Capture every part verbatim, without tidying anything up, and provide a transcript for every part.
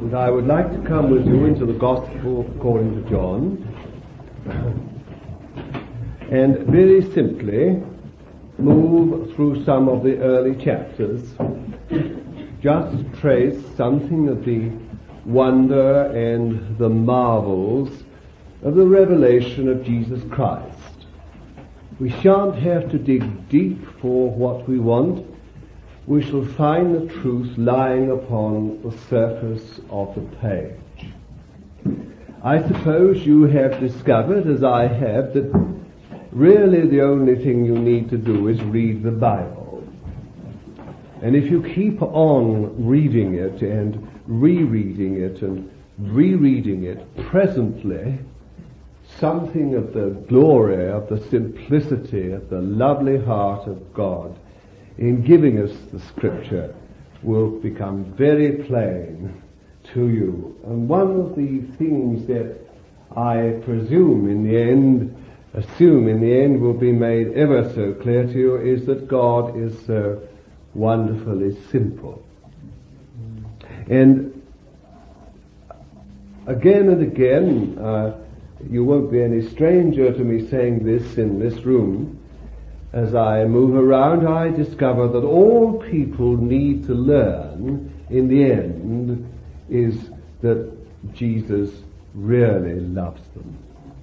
And I would like to come with you into the Gospel according to John, and very simply move through some of the early chapters, just trace something of the wonder and the marvels of the revelation of Jesus Christ. We shan't have to dig deep for what we want. We shall find the truth lying upon the surface of the page. I suppose you have discovered, as I have, that really the only thing you need to do is read the Bible. And if you keep on reading it and rereading it and rereading it, presently something of the glory, of the simplicity, of the lovely heart of God in giving us the Scripture will become very plain to you. And one of the things that I presume in the end, assume in the end will be made ever so clear to you is that God is so wonderfully simple. And again and again, uh, you won't be any stranger to me saying this in this room. As I move around, I discover that all people need to learn in the end is that Jesus really loves them.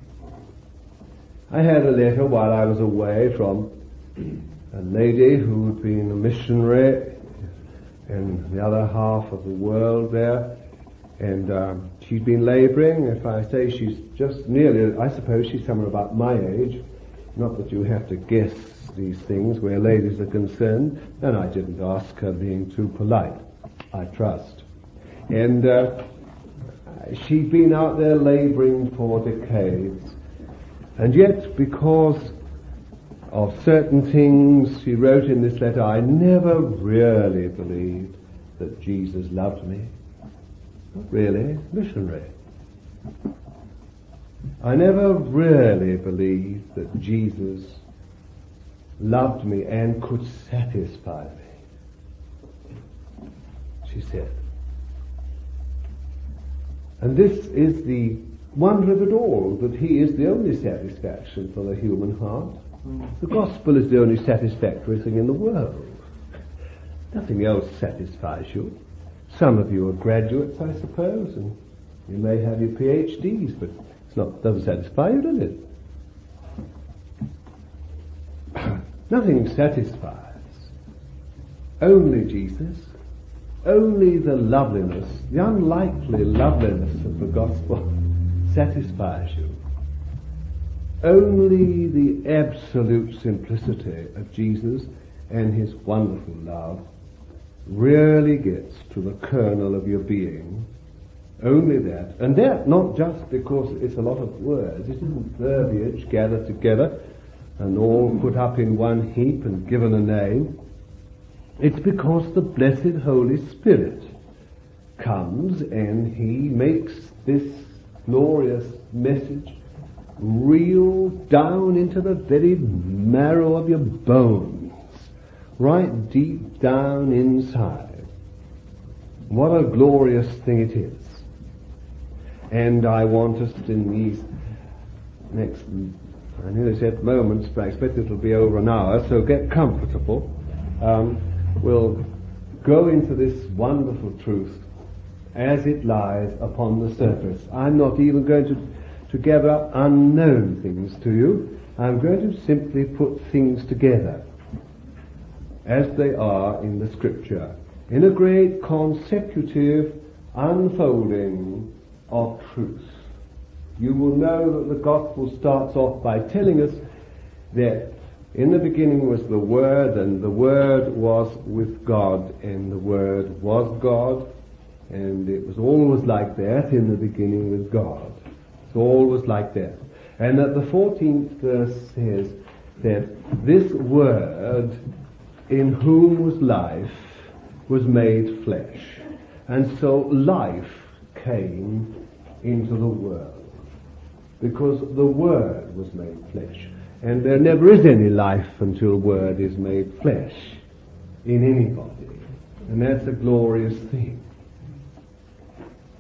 I had a letter while I was away from a lady who'd been a missionary in the other half of the world there, and um, she'd been labouring. If I say she's just nearly, I suppose she's somewhere about my age. Not that you have to guess these things where ladies are concerned, and I didn't ask her, being too polite, I trust. And uh, she'd been out there labouring for decades, and yet because of certain things she wrote in this letter, I never really believed that Jesus loved me. Not really, missionary. I never really believed that Jesus loved me and could satisfy me, she said. And this is the wonder of it all, that he is the only satisfaction for the human heart. The gospel is the only satisfactory thing in the world. Nothing else satisfies you. Some of you are graduates, I suppose, and you may have your P H Ds, but it's not, doesn't satisfy you, does it? Nothing satisfies. Only Jesus, only the loveliness, the unlikely loveliness of the gospel satisfies you. Only the absolute simplicity of Jesus and his wonderful love really gets to the kernel of your being. Only that. And that not just because it's a lot of words. It isn't verbiage gathered together and all put up in one heap and given a name. It's because the blessed Holy Spirit comes and he makes this glorious message real down into the very marrow of your bones, right deep down inside. What a glorious thing it is. And I want us in these next, I nearly said moments, but I expect it'll be over an hour, so get comfortable. Um, we'll go into this wonderful truth as it lies upon the surface. I'm not even going to, to gather up unknown things to you. I'm going to simply put things together as they are in the Scripture, in a great consecutive unfolding of truth. You will know that the Gospel starts off by telling us that in the beginning was the Word, and the Word was with God, and the Word was God, and it was always like that in the beginning with God. It's always like that. And that the fourteenth verse says that this Word, in whom was life, was made flesh. And so life came into the world, because the Word was made flesh. And there never is any life until Word is made flesh in anybody. And that's a glorious thing.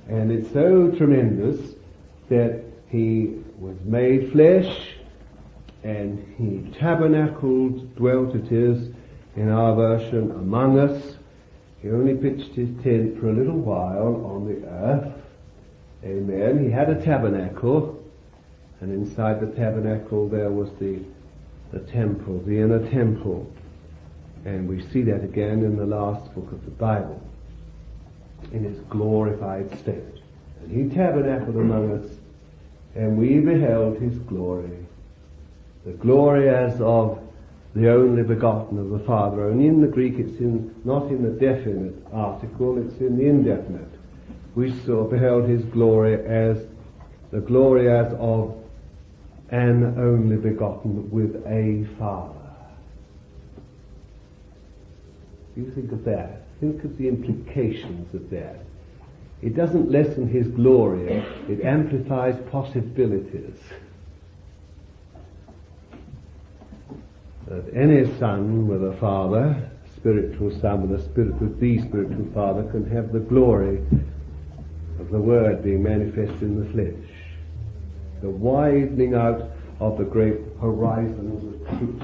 And it's so tremendous that he was made flesh and he tabernacled, dwelt it is, in our version, among us. He only pitched his tent for a little while on the earth. Amen. He had a tabernacle, and inside the tabernacle there was the, the temple, the inner temple. And we see that again in the last book of the Bible, in his glorified state. And he tabernacled among us, and we beheld his glory. The glory as of the only begotten of the Father. And in the Greek it's in not in the definite article, it's in the indefinite. We saw, beheld his glory as the glory as of an only begotten with a Father. You think of that. Think of the implications of that. It doesn't lessen his glory, it amplifies possibilities. That any son with a father, spiritual son with a spirit with the spiritual father, can have the glory of the Word being manifest in the flesh. The widening out of the great horizons of truth.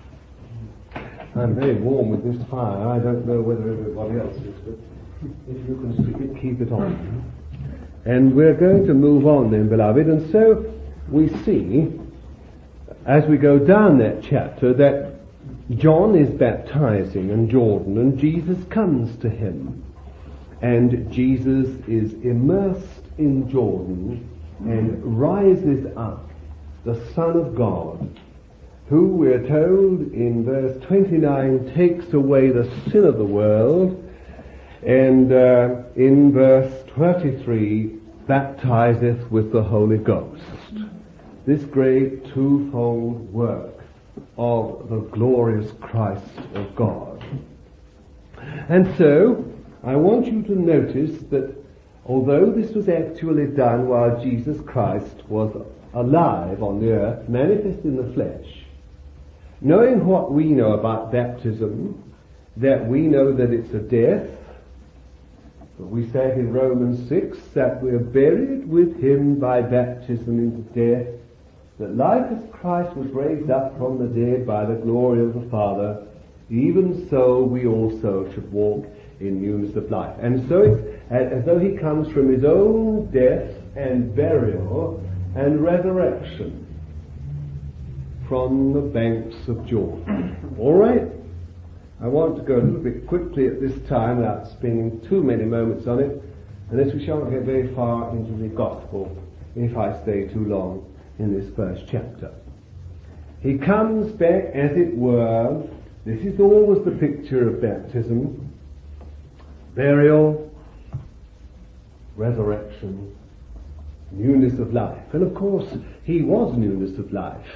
I'm very warm with this fire. I don't know whether everybody else is, but if you can keep it, keep it on. And we're going to move on then, beloved. And so we see, as we go down that chapter, that John is baptizing in Jordan, and Jesus comes to him. And Jesus is immersed in Jordan and rises up, the Son of God, who, we're told in verse twenty-nine, takes away the sin of the world, and uh, in verse thirty-three, baptizeth with the Holy Ghost. This great twofold work of the glorious Christ of God. And so, I want you to notice that although this was actually done while Jesus Christ was alive on the earth, manifest in the flesh, knowing what we know about baptism, that we know that it's a death, but we say in Romans six that we are buried with him by baptism into death, that like as Christ was raised up from the dead by the glory of the Father, even so we also should walk in newness of life. And so it's as though he comes from his own death and burial and resurrection from the banks of Jordan. All right? I want to go a little bit quickly at this time without spending too many moments on it, unless we shan't get very far into the gospel if I stay too long in this first chapter. He comes back, as it were. This is always the picture of baptism: burial, resurrection, newness of life. And of course, he was newness of life.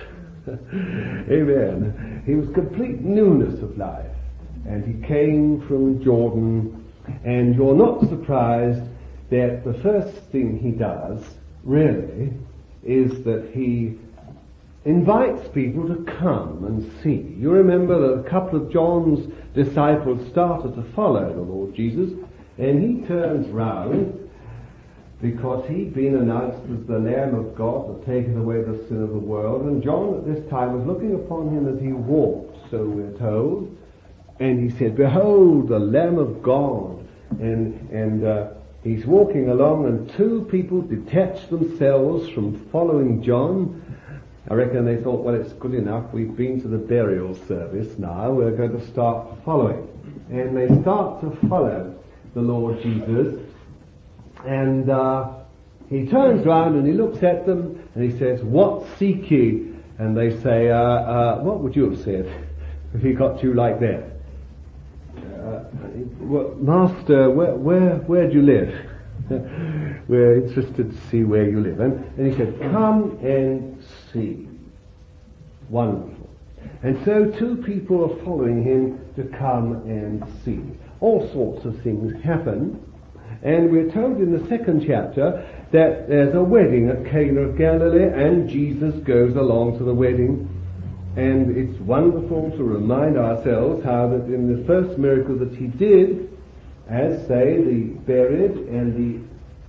Amen. He was complete newness of life. And he came from Jordan, and you're not surprised that the first thing he does, really, is that he invites people to come and see. You remember that a couple of John's disciples started to follow the Lord Jesus, and he turns round because he'd been announced as the Lamb of God that taketh away the sin of the world, and John at this time was looking upon him as he walked, so we're told, and he said, "Behold, the Lamb of God." And and uh, he's walking along, and two people detached themselves from following John. I reckon they thought, well, it's good enough. We've been to the burial service now. We're going to start following. And they start to follow the Lord Jesus. And uh, he turns round and he looks at them and he says, "What seek ye?" And they say, uh, uh, what would you have said if he got you like that? Uh, well, Master, where, where, where do you live? We're interested to see where you live. And, and he said, "Come and see." Wonderful. And so two people are following him to come and see. All sorts of things happen. And we're told in the second chapter that there's a wedding at Cana of Galilee, and Jesus goes along to the wedding. And it's wonderful to remind ourselves how that in the first miracle that he did, as say the buried and the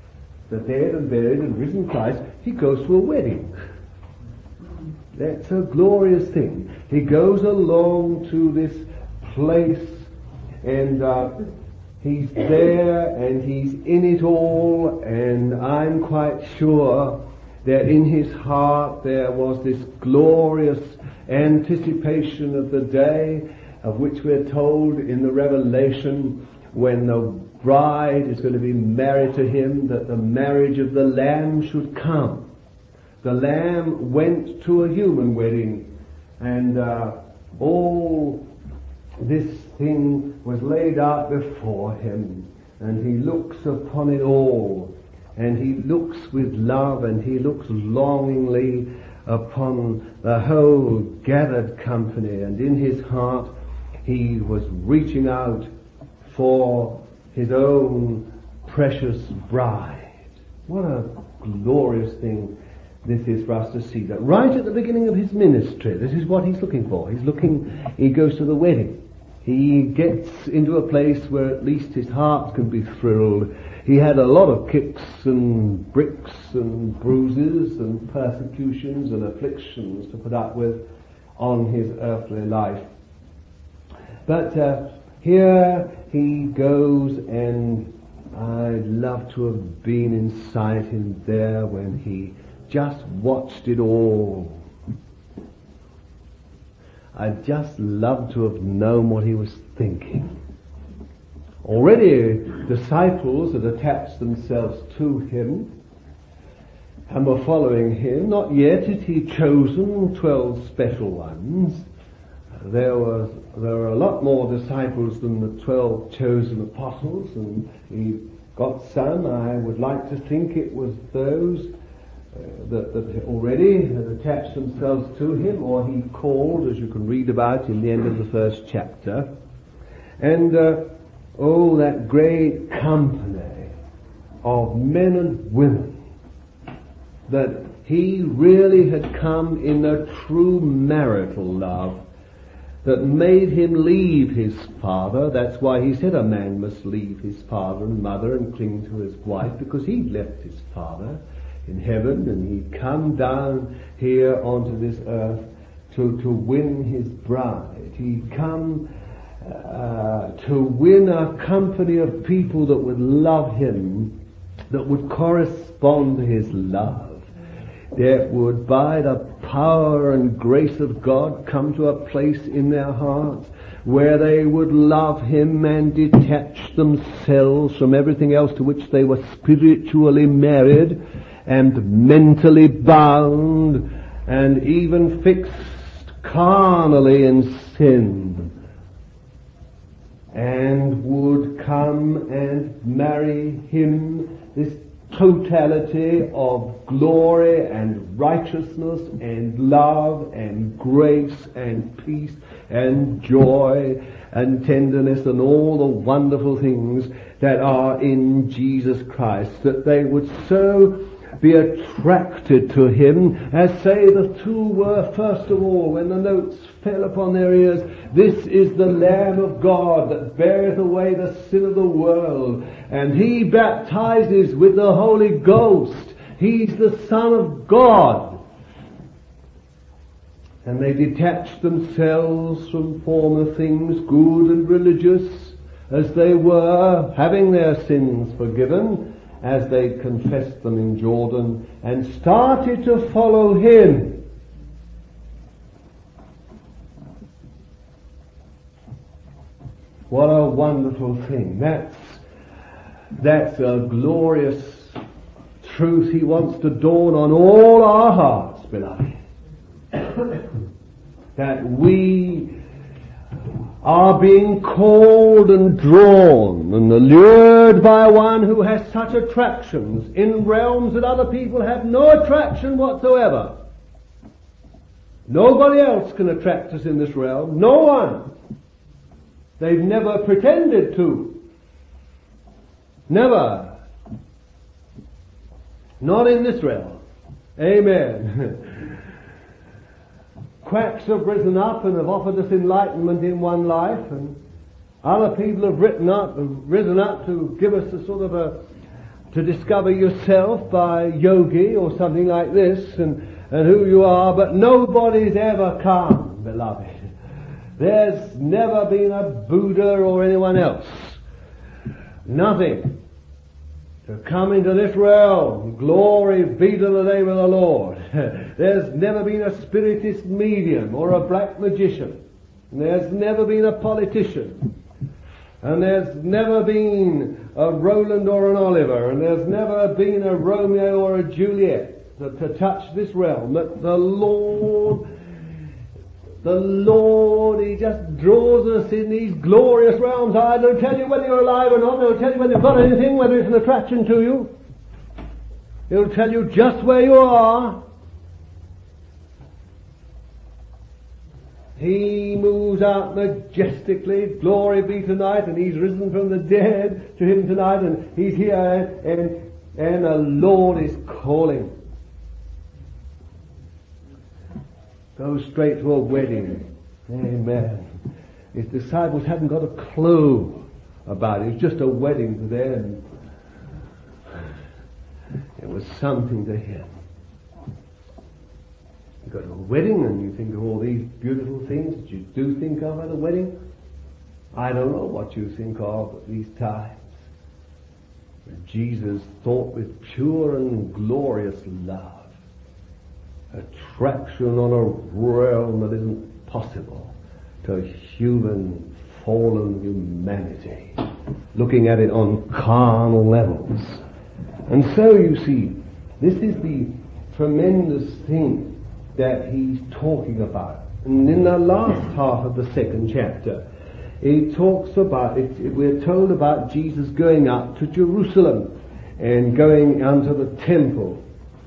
the dead and buried and risen Christ, he goes to a wedding. That's a glorious thing. He goes along to this place, and uh, he's there, and he's in it all, and I'm quite sure that in his heart there was this glorious anticipation of the day of which we're told in the Revelation, when the bride is going to be married to him, that the marriage of the Lamb should come. The Lamb went to a human wedding, and uh, all this thing was laid out before him, and he looks upon it all, and he looks with love, and he looks longingly upon the whole gathered company, and in his heart he was reaching out for his own precious bride. What a glorious thing this is for us to see, that right at the beginning of his ministry, this is what he's looking for. He's looking, he goes to the wedding. He gets into a place where at least his heart can be thrilled. He had a lot of kicks and bricks and bruises and persecutions and afflictions to put up with on his earthly life. But uh, here he goes, and I'd love to have been inside him there when he just watched it all. I'd just love to have known what he was thinking. Already disciples had attached themselves to him and were following him. Not yet had he chosen twelve special ones. There was there were a lot more disciples than the twelve chosen apostles, and he got some. I would like to think it was those uh, that, that already had attached themselves to him, or he called, as you can read about in the end of the first chapter. And uh, oh, that great company of men and women, that he really had come in a true marital love that made him leave his father. That's why he said a man must leave his father and mother and cling to his wife, because he'd left his father in heaven and he'd come down here onto this earth to, to win his bride. He'd come uh, to win a company of people that would love him, that would correspond to his love, that would, by the power and grace of God, come to a place in their hearts where they would love him and detach themselves from everything else to which they were spiritually married and mentally bound and even fixed carnally in sin, and would come and marry him, this totality of glory and righteousness and love and grace and peace and joy and tenderness and all the wonderful things that are in Jesus Christ, that they would so be attracted to him, as say the two were first of all when the notes fell upon their ears. This is the Lamb of God that beareth away the sin of the world, and he baptizes with the Holy Ghost. He's the Son of God. And they detached themselves from former things, good and religious as they were, having their sins forgiven as they confessed them in Jordan, and started to follow him. What a wonderful thing. That's, that's a glorious truth he wants to dawn on all our hearts, beloved. That we are being called and drawn and allured by one who has such attractions in realms that other people have no attraction whatsoever. Nobody else can attract us in this realm. No one. They've never pretended to. Never. Not in this realm. Amen. Quacks have risen up and have offered us enlightenment in one life, and other people have written up, have risen up to give us a sort of a, to discover yourself by yogi or something like this and, and who you are, but nobody's ever come, beloved. There's never been a Buddha or anyone else. Nothing. To come into this realm, glory be to the name of the Lord. There's never been a spiritist medium or a black magician. There's never been a politician. And there's never been a Roland or an Oliver. And there's never been a Romeo or a Juliet to, to touch this realm. But the Lord, the Lord, He just draws us in these glorious realms. I don't tell you whether you're alive or not. I don't tell you whether you've got anything, whether it's an attraction to you. He'll tell you just where you are. He moves out majestically, glory be tonight, and He's risen from the dead to Him tonight, and He's here, and, and the Lord is calling. Go straight to a wedding. Amen. His disciples hadn't got a clue about it. It was just a wedding to them. It was something to Him. You go to a wedding and you think of all these beautiful things that you do think of at a wedding. I don't know what you think of at these times. But Jesus thought with pure and glorious love. Attraction on a realm that isn't possible to human fallen humanity. Looking at it on carnal levels. And so you see, this is the tremendous thing that He's talking about. And in the last half of the second chapter, He talks about, it, we're told about Jesus going up to Jerusalem and going unto the temple.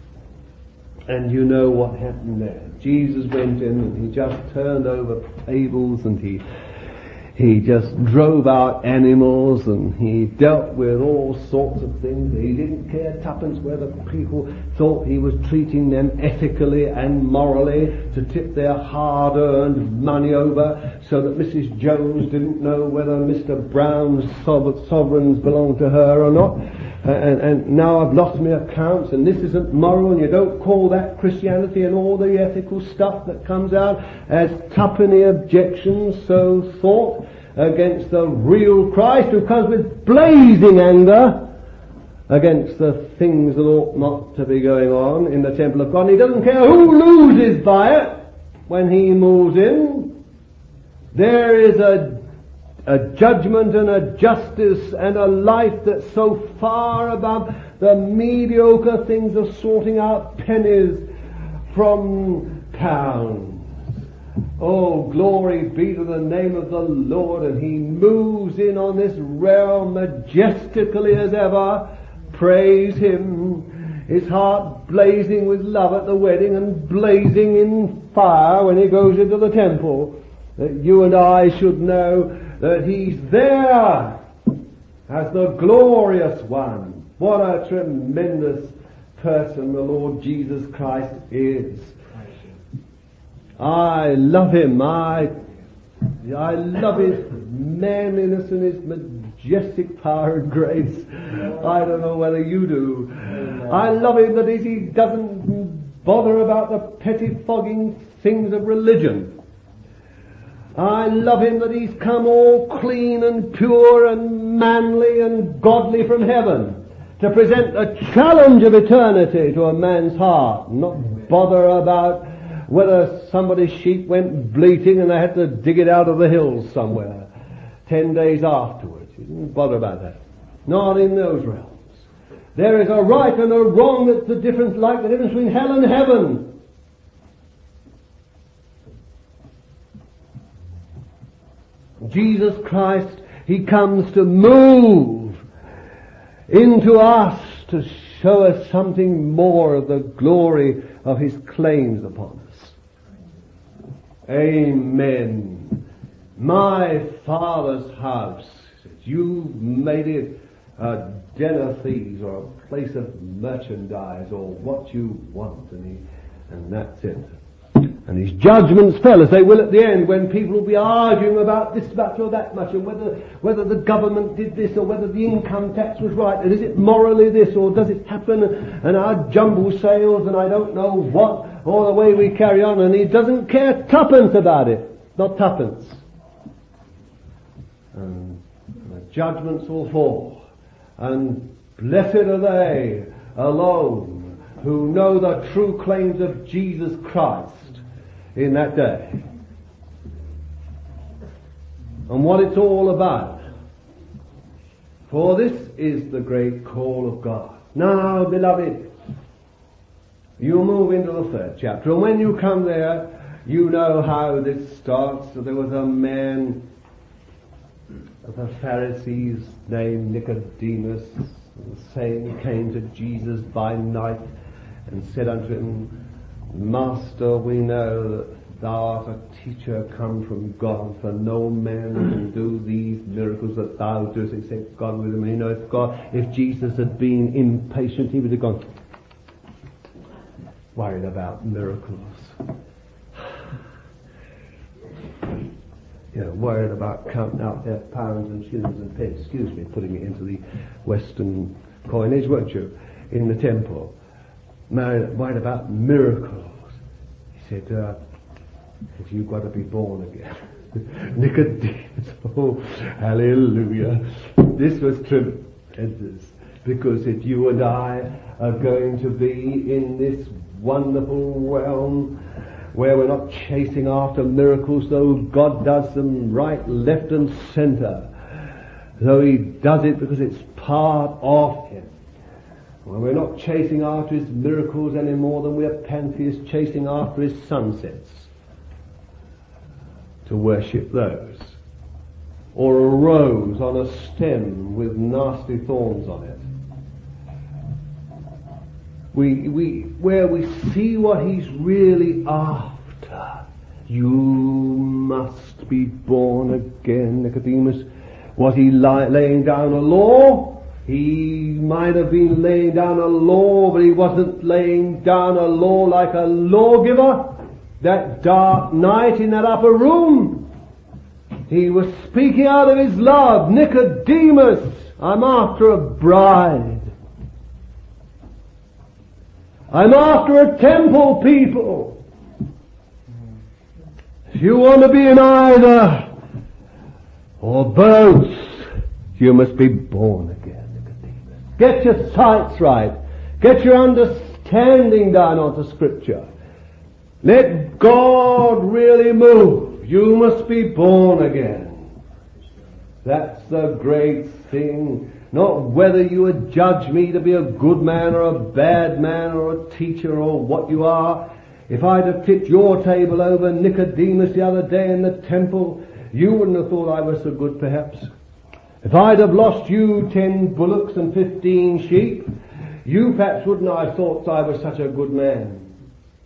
And you know what happened there. Jesus went in and He just turned over tables and He He just drove out animals and He dealt with all sorts of things. He didn't care tuppence whether people thought He was treating them ethically and morally to tip their hard-earned money over so that Missus Jones didn't know whether Mister Brown's sovereigns belonged to her or not. And, and now I've lost my accounts and this isn't moral and you don't call that Christianity and all the ethical stuff that comes out as tuppenny objections so thought against the real Christ who comes with blazing anger against the things that ought not to be going on in the temple of God. And He doesn't care who loses by it when He moves in. There is a A judgment and a justice and a life that's so far above the mediocre things of sorting out pennies from pounds. Oh, glory be to the name of the Lord. And He moves in on this realm majestically as ever. Praise Him. His heart blazing with love at the wedding and blazing in fire when He goes into the temple. That you and I should know that He's there as the glorious one. What a tremendous person the Lord Jesus Christ is. I love Him. I, I love His manliness and His majestic power and grace. I don't know whether you do. I love Him that He doesn't bother about the pettifogging things of religion. I love Him that He's come all clean and pure and manly and godly from heaven to present a challenge of eternity to a man's heart, not bother about whether somebody's sheep went bleating and they had to dig it out of the hills somewhere ten days afterwards. He didn't bother about that. Not in those realms. There is a right and a wrong that's the difference, like the difference between hell and heaven. Jesus Christ, He comes to move into us to show us something more of the glory of His claims upon us. Amen. My Father's house, you've made it a den of thieves or a place of merchandise or what you want, and, he, and that's it. And his judgments fell, as they will at the end, when people will be arguing about this much or that much, and whether whether the government did this, or whether the income tax was right, and is it morally this, or does it happen, and our jumble sales, and I don't know what, or the way we carry on, and he doesn't care tuppence about it. Not tuppence. And the judgments will fall. And blessed are they alone who know the true claims of Jesus Christ in that day, and what it's all about. For this is the great call of God. Now, beloved, you move into the third chapter, and when you come there, you know how this starts. So there was a man of the Pharisees named Nicodemus, the same came to Jesus by night and said unto him, Master, we know that thou art a teacher come from God, for no man can do these miracles that thou doest except God with him. And you know, if God, if Jesus had been impatient, he would have gone worried about miracles. You know, worried about counting out their pounds and shillings and pence, excuse me, putting it into the Western coinage, weren't you, in the temple. Worried about miracles. He said, uh, if you've got to be born again. Nicodemus, oh, hallelujah. This was tremendous, because if you and I are going to be in this wonderful realm where we're not chasing after miracles, though God does them right, left and center, though he does it because it's part of him. Well, we're not chasing after his miracles any more than we're pantheists chasing after his sunsets to worship those, or a rose on a stem with nasty thorns on it. We, we, where we see what he's really after. You must be born again, Nicodemus. Was he li- laying down a law? He might have been laying down a law, but he wasn't laying down a law like a lawgiver. That dark night in that upper room, he was speaking out of his love. Nicodemus, I'm after a bride. I'm after a temple, people. If you want to be in either or both, you must be born again. Get your sights right. Get your understanding down onto Scripture. Let God really move. You must be born again. That's the great thing. Not whether you would judge me to be a good man or a bad man or a teacher or what you are. If I'd have tipped your table over Nicodemus the other day in the temple, you wouldn't have thought I was so good, perhaps. If I'd have lost you ten bullocks and fifteen sheep, you perhaps wouldn't have thought I was such a good man.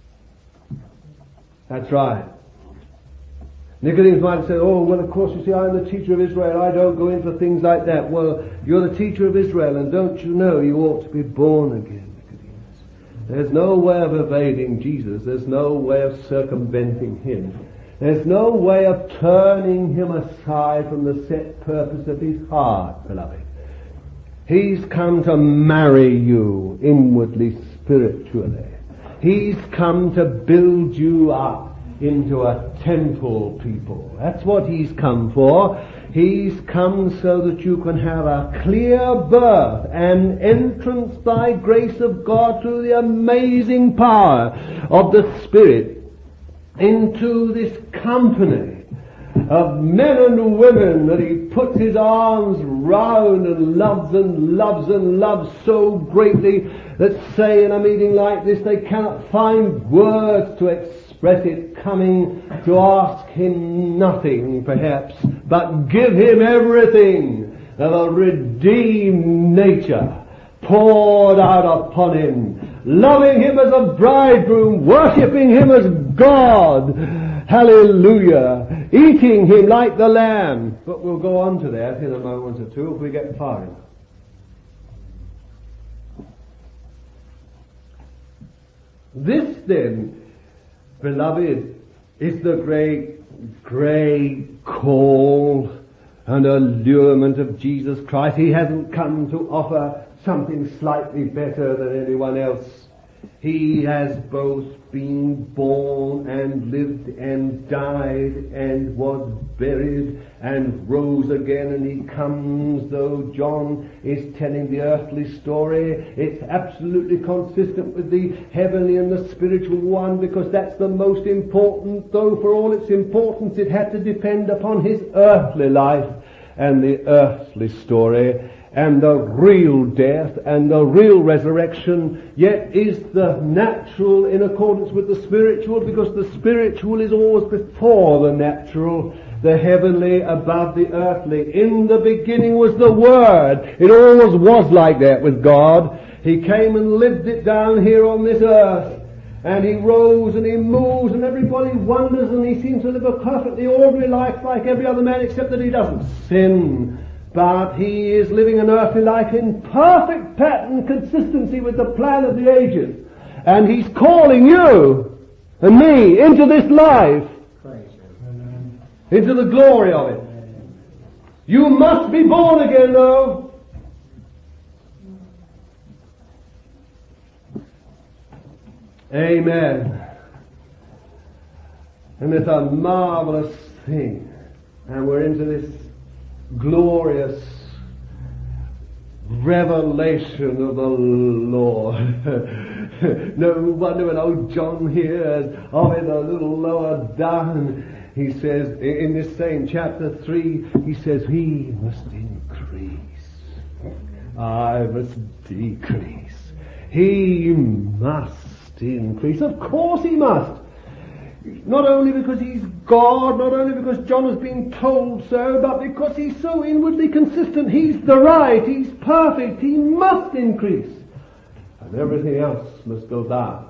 That's right. Nicodemus might have said, oh, well, of course, you see, I'm the teacher of Israel. I don't go in for things like that. Well, you're the teacher of Israel, and don't you know you ought to be born again, Nicodemus? There's no way of evading Jesus. There's no way of circumventing him. There's no way of turning him aside from the set purpose of his heart, beloved. He's come to marry you inwardly, spiritually. He's come to build you up into a temple, people. That's what he's come for. He's come so that you can have a clear birth and entrance by grace of God through the amazing power of the Spirit into this company of men and women that he puts his arms round and loves and loves and loves so greatly that say in a meeting like this they cannot find words to express it, coming to ask him nothing perhaps, but give him everything of a redeemed nature poured out upon him, loving him as a bridegroom, worshipping him as God, hallelujah, eating him like the lamb. But we'll go on to that in a moment or two if we get far enough. This then Beloved, it's the great, great call and allurement of Jesus Christ. He hasn't come to offer something slightly better than anyone else. He has both been born and lived and died and was buried and rose again, and he comes, though John is telling the earthly story, it's absolutely consistent with the heavenly and the spiritual one, because that's the most important, though for all its importance it had to depend upon his earthly life and the earthly story, and the real death and the real resurrection, yet is the natural in accordance with the spiritual, because the spiritual is always before the natural, the heavenly above the earthly. In the beginning was the Word. It always was like that with God. He came and lived it down here on this earth. And he rose and he moves and everybody wonders, and he seems to live a perfectly ordinary life like every other man, except that he doesn't sin. But he is living an earthly life in perfect pattern consistency with the plan of the ages. And he's calling you and me into this life, into the glory of it. You must be born again, though. Amen. And it's a marvelous thing. And we're into this glorious revelation of the Lord. No wonder when old John here is of it a little lower down, he says in this same chapter three, he says, he must increase, I must decrease. He must increase. Of course he must. Not only because he's God, not only because John has been told so, but because he's so inwardly consistent. He's the right, he's perfect, he must increase. And everything else must go down.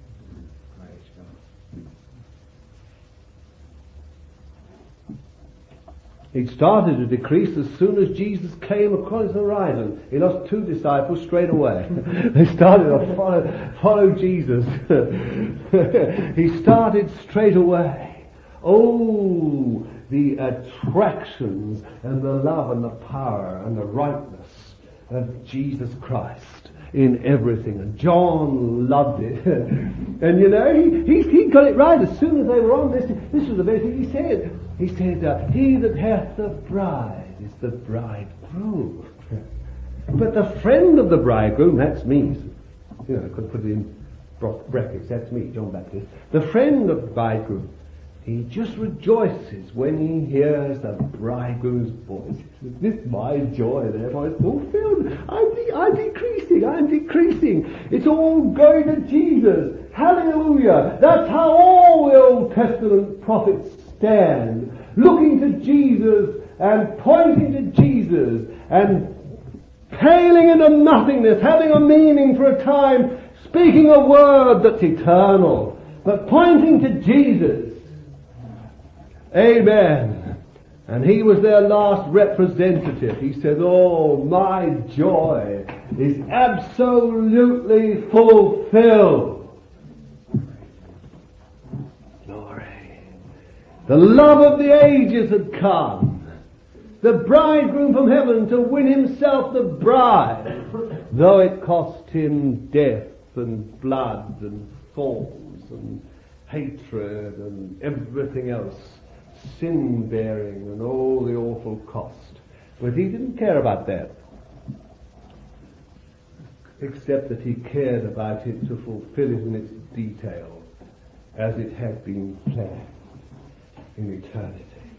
It started to decrease as soon as Jesus came across the horizon. He lost two disciples straight away. They started to follow, follow Jesus. He started straight away. Oh, the attractions and the love and the power and the rightness of Jesus Christ in everything. And John loved it. And you know, he, he, he got it right as soon as they were on this. This was the very thing he said. He said, uh, he that hath the bride is the bridegroom. But the friend of the bridegroom, that's me. You know, I could put it in brackets, that's me, John Baptist. The friend of the bridegroom, he just rejoices when he hears the bridegroom's voice. This is my joy, therefore, is fulfilled. I'm, de- I'm decreasing, I'm decreasing. It's all going to Jesus. Hallelujah. That's how all the Old Testament prophets stand, looking to Jesus and pointing to Jesus and paling into nothingness, having a meaning for a time, speaking a word that's eternal, but pointing to Jesus. Amen. And he was their last representative. He said, oh, my joy is absolutely fulfilled. The love of the ages had come. The bridegroom from heaven to win himself the bride, though it cost him death and blood and thorns and hatred and everything else, sin bearing and all the awful cost. But he didn't care about that, except that he cared about it to fulfill it in its detail as it had been planned in eternity.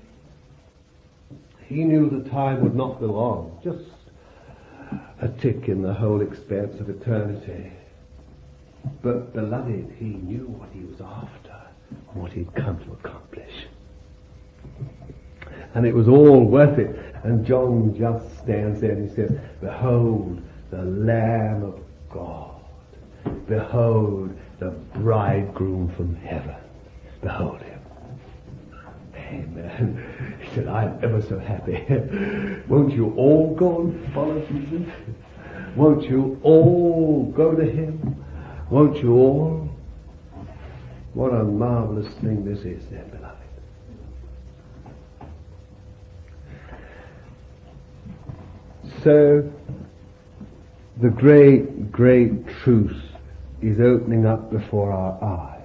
He knew the time would not go on, just a tick in the whole expanse of eternity. But, beloved, he knew what he was after, what he'd come to accomplish. And it was all worth it. And John just stands there and he says, behold, the Lamb of God. Behold, the bridegroom from heaven. Behold him. Amen. He said, I'm ever so happy. Won't you all go and follow Jesus? Won't you all go to him? Won't you all? What a marvelous thing this is, then, beloved. So, the great, great truth is opening up before our eyes.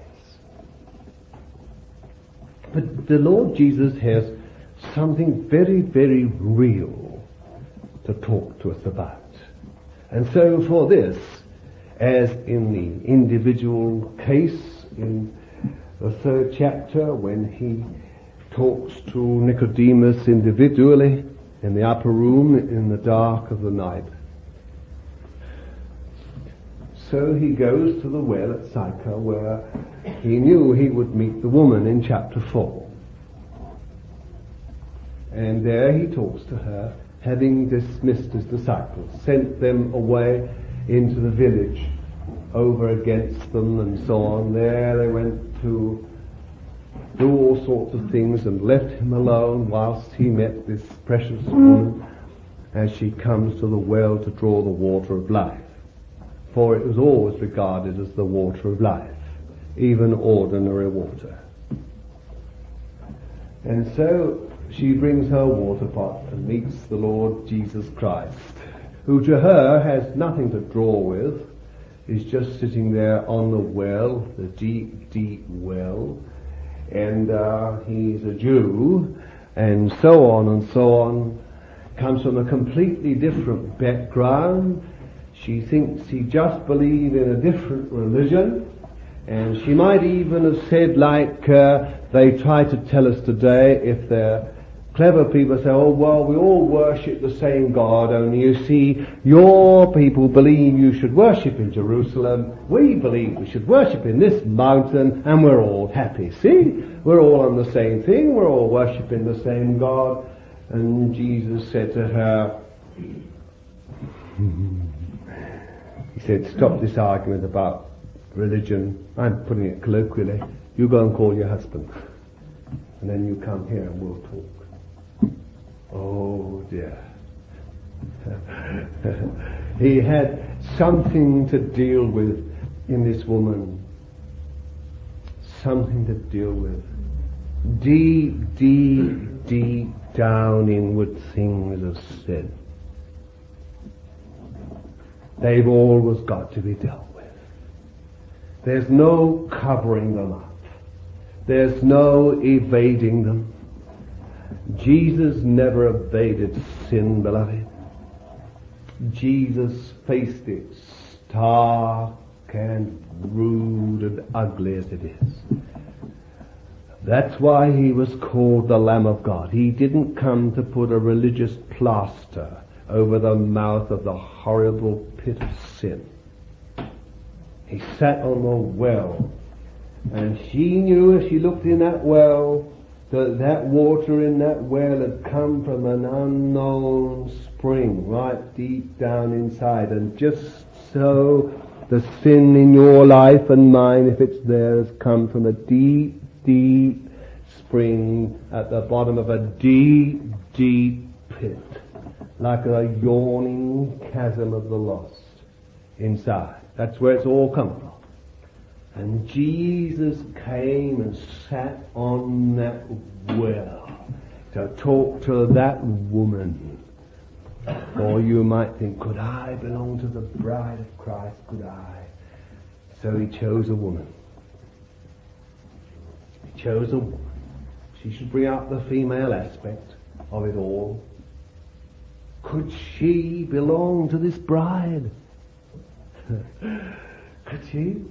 But the Lord Jesus has something very, very real to talk to us about. And so for this, as in the individual case in the third chapter, when he talks to Nicodemus individually in the upper room in the dark of the night, so he goes to the well at Sychar, where he knew he would meet the woman in chapter four. And there he talks to her, having dismissed his disciples, sent them away into the village over against them and so on. There they went to do all sorts of things and left him alone whilst he met this precious woman as she comes to the well to draw the water of life. For it was always regarded as the water of life, even ordinary water. And so she brings her water pot and meets the Lord Jesus Christ, who to her has nothing to draw with, is just sitting there on the well, the deep, deep well, and uh, he's a Jew, and so on and so on, comes from a completely different background. She thinks he just believes in a different religion, and she might even have said, like uh, they try to tell us today, if they're clever people, say, oh, well, we all worship the same God, only you see, your people believe you should worship in Jerusalem, we believe we should worship in this mountain, and we're all happy. See? We're all on the same thing, we're all worshiping the same God. And Jesus said to her, he said, stop this argument about religion. I'm putting it colloquially. You go and call your husband, and then you come here and we'll talk. Oh dear. He had something to deal with in this woman. Something to deal with. Deep, deep, deep down inward things of sin. They've always got to be dealt with. There's no covering them up. There's no evading them. Jesus never evaded sin, beloved. Jesus faced it stark and rude and ugly as it is. That's why he was called the Lamb of God. He didn't come to put a religious plaster over the mouth of the horrible pit of sin. He sat on the well, and she knew if she looked in that well, that that water in that well had come from an unknown spring right deep down inside. And just so the sin in your life and mine, if it's there, has come from a deep, deep spring at the bottom of a deep, deep pit, like a yawning chasm of the lost inside. That's where it's all come from. And Jesus came and sat on that well to talk to that woman. Or you might think, could I belong to the bride of Christ? Could I? So he chose a woman. He chose a woman. She should bring out the female aspect of it all. Could she belong to this bride? Could she?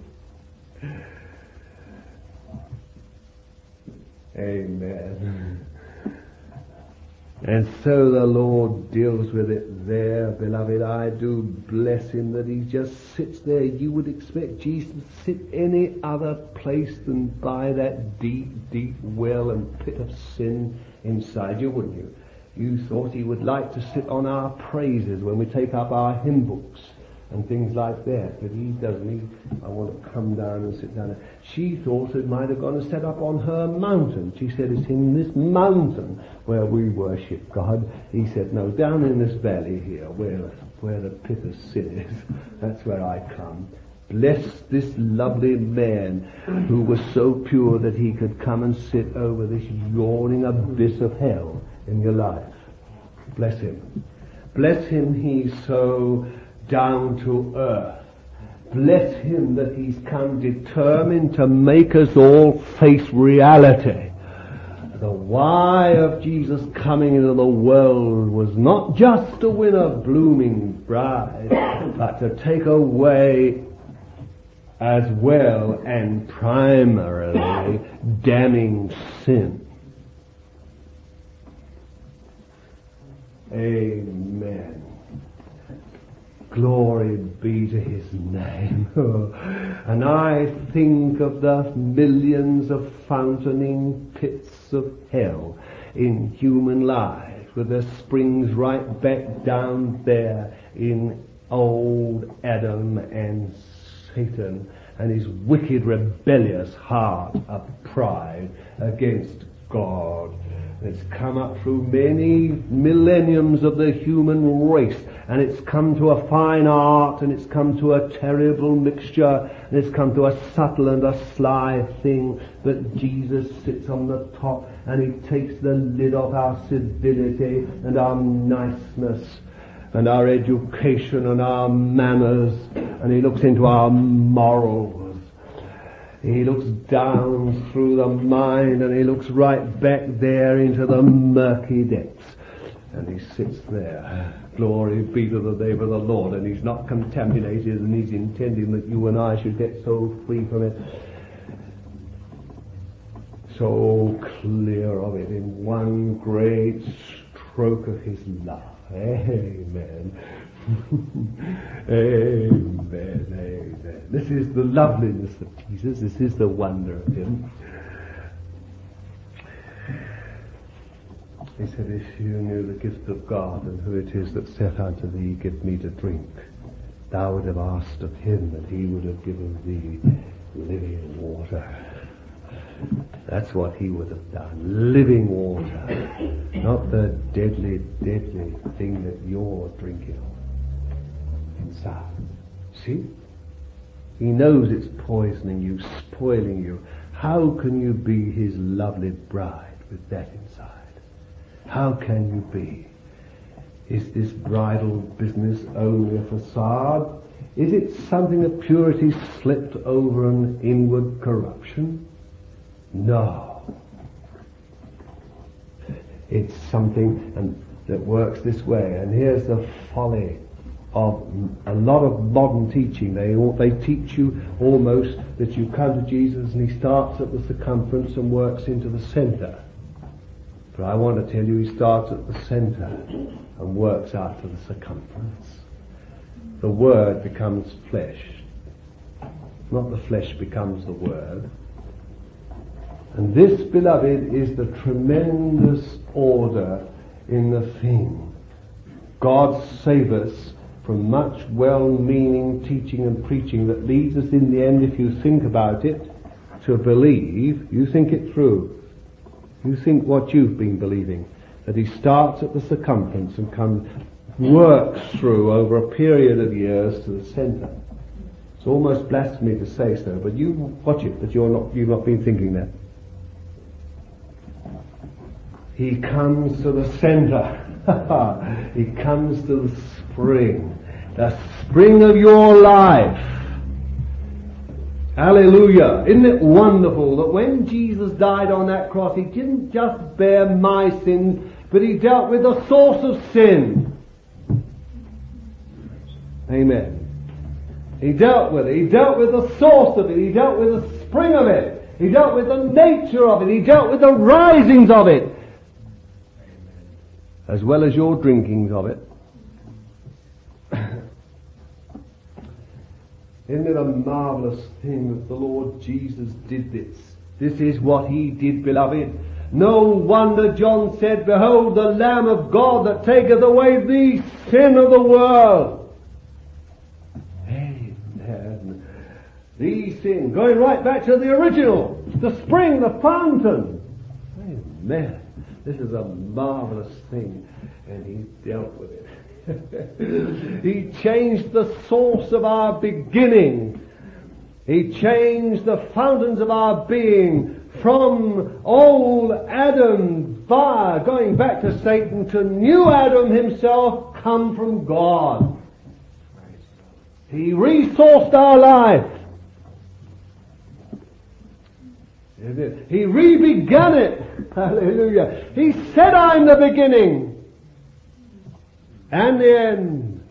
Amen. And so the Lord deals with it there, beloved. I do bless him that he just sits there. You would expect Jesus to sit any other place than by that deep, deep well and pit of sin inside you, wouldn't you? You thought he would like to sit on our praises when we take up our hymn books and things like that, but he doesn't. He, I want to come down and sit down there. She thought it might have gone and set up on her mountain. She said, it's in this mountain where we worship God. He said, no, down in this valley here, where, where the pit of sin is, that's where I come. Bless this lovely man who was so pure that he could come and sit over this yawning abyss of hell in your life. Bless him. Bless him, he's so down to earth. Bless him that he's come determined to make us all face reality. The why of Jesus coming into the world was not just to win a blooming bride, but to take away as well and primarily damning sin. Amen. Glory be to his name. And I think of the millions of fountaining pits of hell in human lives, with their springs right back down there in old Adam and Satan and his wicked, rebellious heart of pride against God. It's come up through many millenniums of the human race, and it's come to a fine art, and it's come to a terrible mixture, and it's come to a subtle and a sly thing, but Jesus sits on the top, and he takes the lid off our civility and our niceness and our education and our manners, and he looks into our morals. He looks down through the mind, and he looks right back there into the murky depths. And he sits there. Glory be to the name of the Lord. And he's not contaminated, and he's intending that you and I should get so free from it. So clear of it in one great stroke of his love. Amen. Amen, amen. This is the loveliness of Jesus. This is the wonder of him. He said, if you knew the gift of God and who it is that saith unto thee, give me to drink, thou would have asked of him, and he would have given thee living water. That's what he would have done. Living water. Not the deadly, deadly thing that you're drinking of inside. See? He knows it's poisoning you, spoiling you. How can you be his lovely bride with that inside? How can you be? Is this bridal business only a facade? Is it something of purity slipped over an inward corruption? No. It's something and that works this way. And here's the folly of a lot of modern teaching. They they teach you almost that you come to Jesus and he starts at the circumference and works into the center. But I want to tell you, he starts at the center and works out to the circumference. The Word becomes flesh. Not the flesh becomes the Word. And this, beloved, is the tremendous order in the thing. God save us from much well-meaning teaching and preaching that leads us in the end, if you think about it, to believe. You think it through. You think what you've been believing. That he starts at the circumference and comes, works through over a period of years to the center. It's almost blasphemy to say so, but you watch it, that you're not, you've not been thinking that. He comes to the center. He comes to the spring. The spring of your life. Hallelujah. Isn't it wonderful that when Jesus died on that cross, he didn't just bear my sins, but he dealt with the source of sin. Amen. He dealt with it. He dealt with the source of it. He dealt with the spring of it. He dealt with the nature of it. He dealt with the risings of it. As well as your drinkings of it. Isn't it a marvelous thing that the Lord Jesus did this? This is what he did, beloved. No wonder John said, behold the Lamb of God that taketh away the sin of the world. Amen. The sin, going right back to the original, the spring, the fountain. Amen. This is a marvelous thing, and he dealt with it. He changed the source of our beginning He changed the fountains of our being from old Adam, fire, going back to Satan, to new Adam himself, come from God. He resourced our life. He re-began it. Hallelujah. He said, I'm the beginning and the end.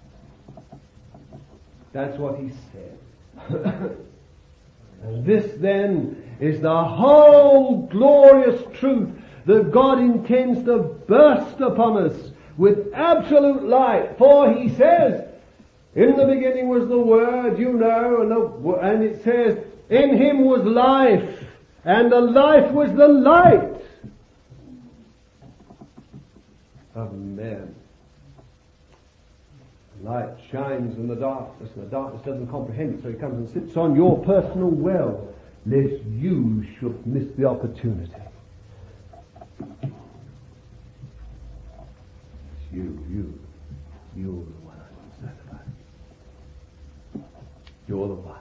That's what he said. And this then is the whole glorious truth that God intends to burst upon us with absolute light. For he says, in the beginning was the Word, you know, and, the, and it says, in him was life, and the life was the light of men. Light shines in the darkness, and the darkness doesn't comprehend it, so he comes and sits on your personal well, lest you should miss the opportunity. It's you, you, you're the one I'm concerned about. You're the one.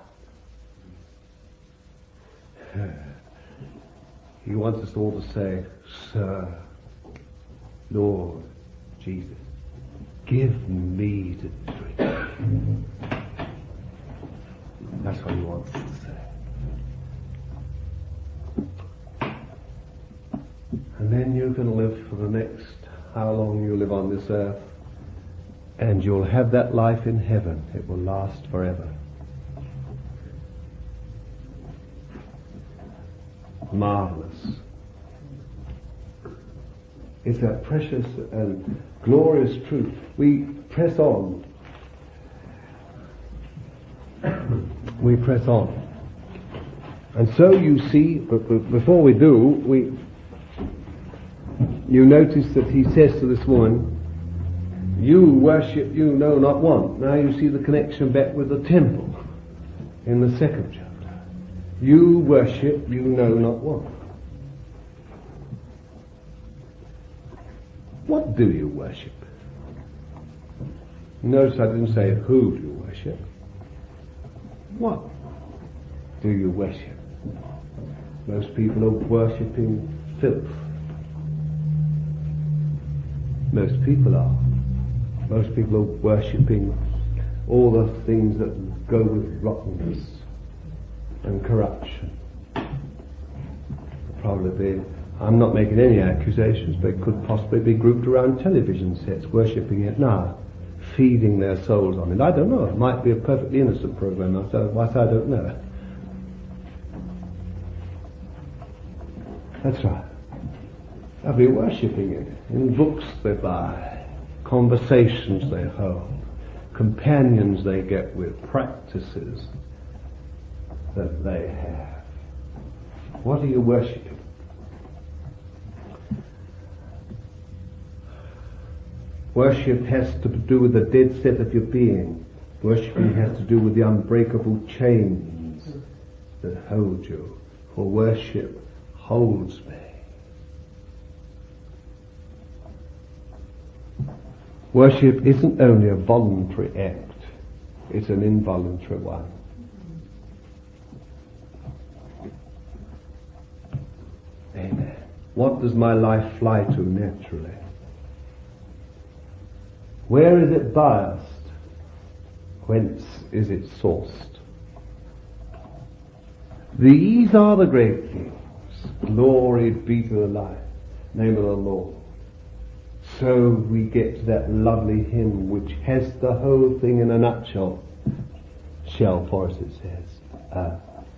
He wants us all to say, Sir, Lord Jesus, give me to drink. That's what he wants us to say. And then you can live for the next, how long you live on this earth, and you'll have that life in heaven. It will last forever. Marvelous. It's a precious and glorious truth. We press on. We press on. And so you see, but before we do, we you notice that he says to this woman, you worship you know not one. Now you see the connection back with the temple in the second chapter. You worship you know not one. What do you worship? Notice I didn't say who do you worship. What do you worship? Most people are worshipping filth. Most people are. Most people are worshipping all the things that go with rottenness and corruption. Probably be, I'm not making any accusations, but it could possibly be grouped around television sets, worshipping it now, feeding their souls on it. I don't know. It might be a perfectly innocent program, so what I don't know. That's right. They'll be worshipping it in books they buy, conversations they hold, companions they get with, practices that they have. What are you worshipping? Worship has to do with the dead set of your being. Worshipping has to do with the unbreakable chains that hold you. For worship holds me. Worship isn't only a voluntary act, it's an involuntary one. Amen. What does my life fly to naturally? Where is it biased? Whence is it sourced? These are the great things. Glory be to the life, name of the Lord. So we get to that lovely hymn which has the whole thing in a nutshell. Shell for us, it says. Uh,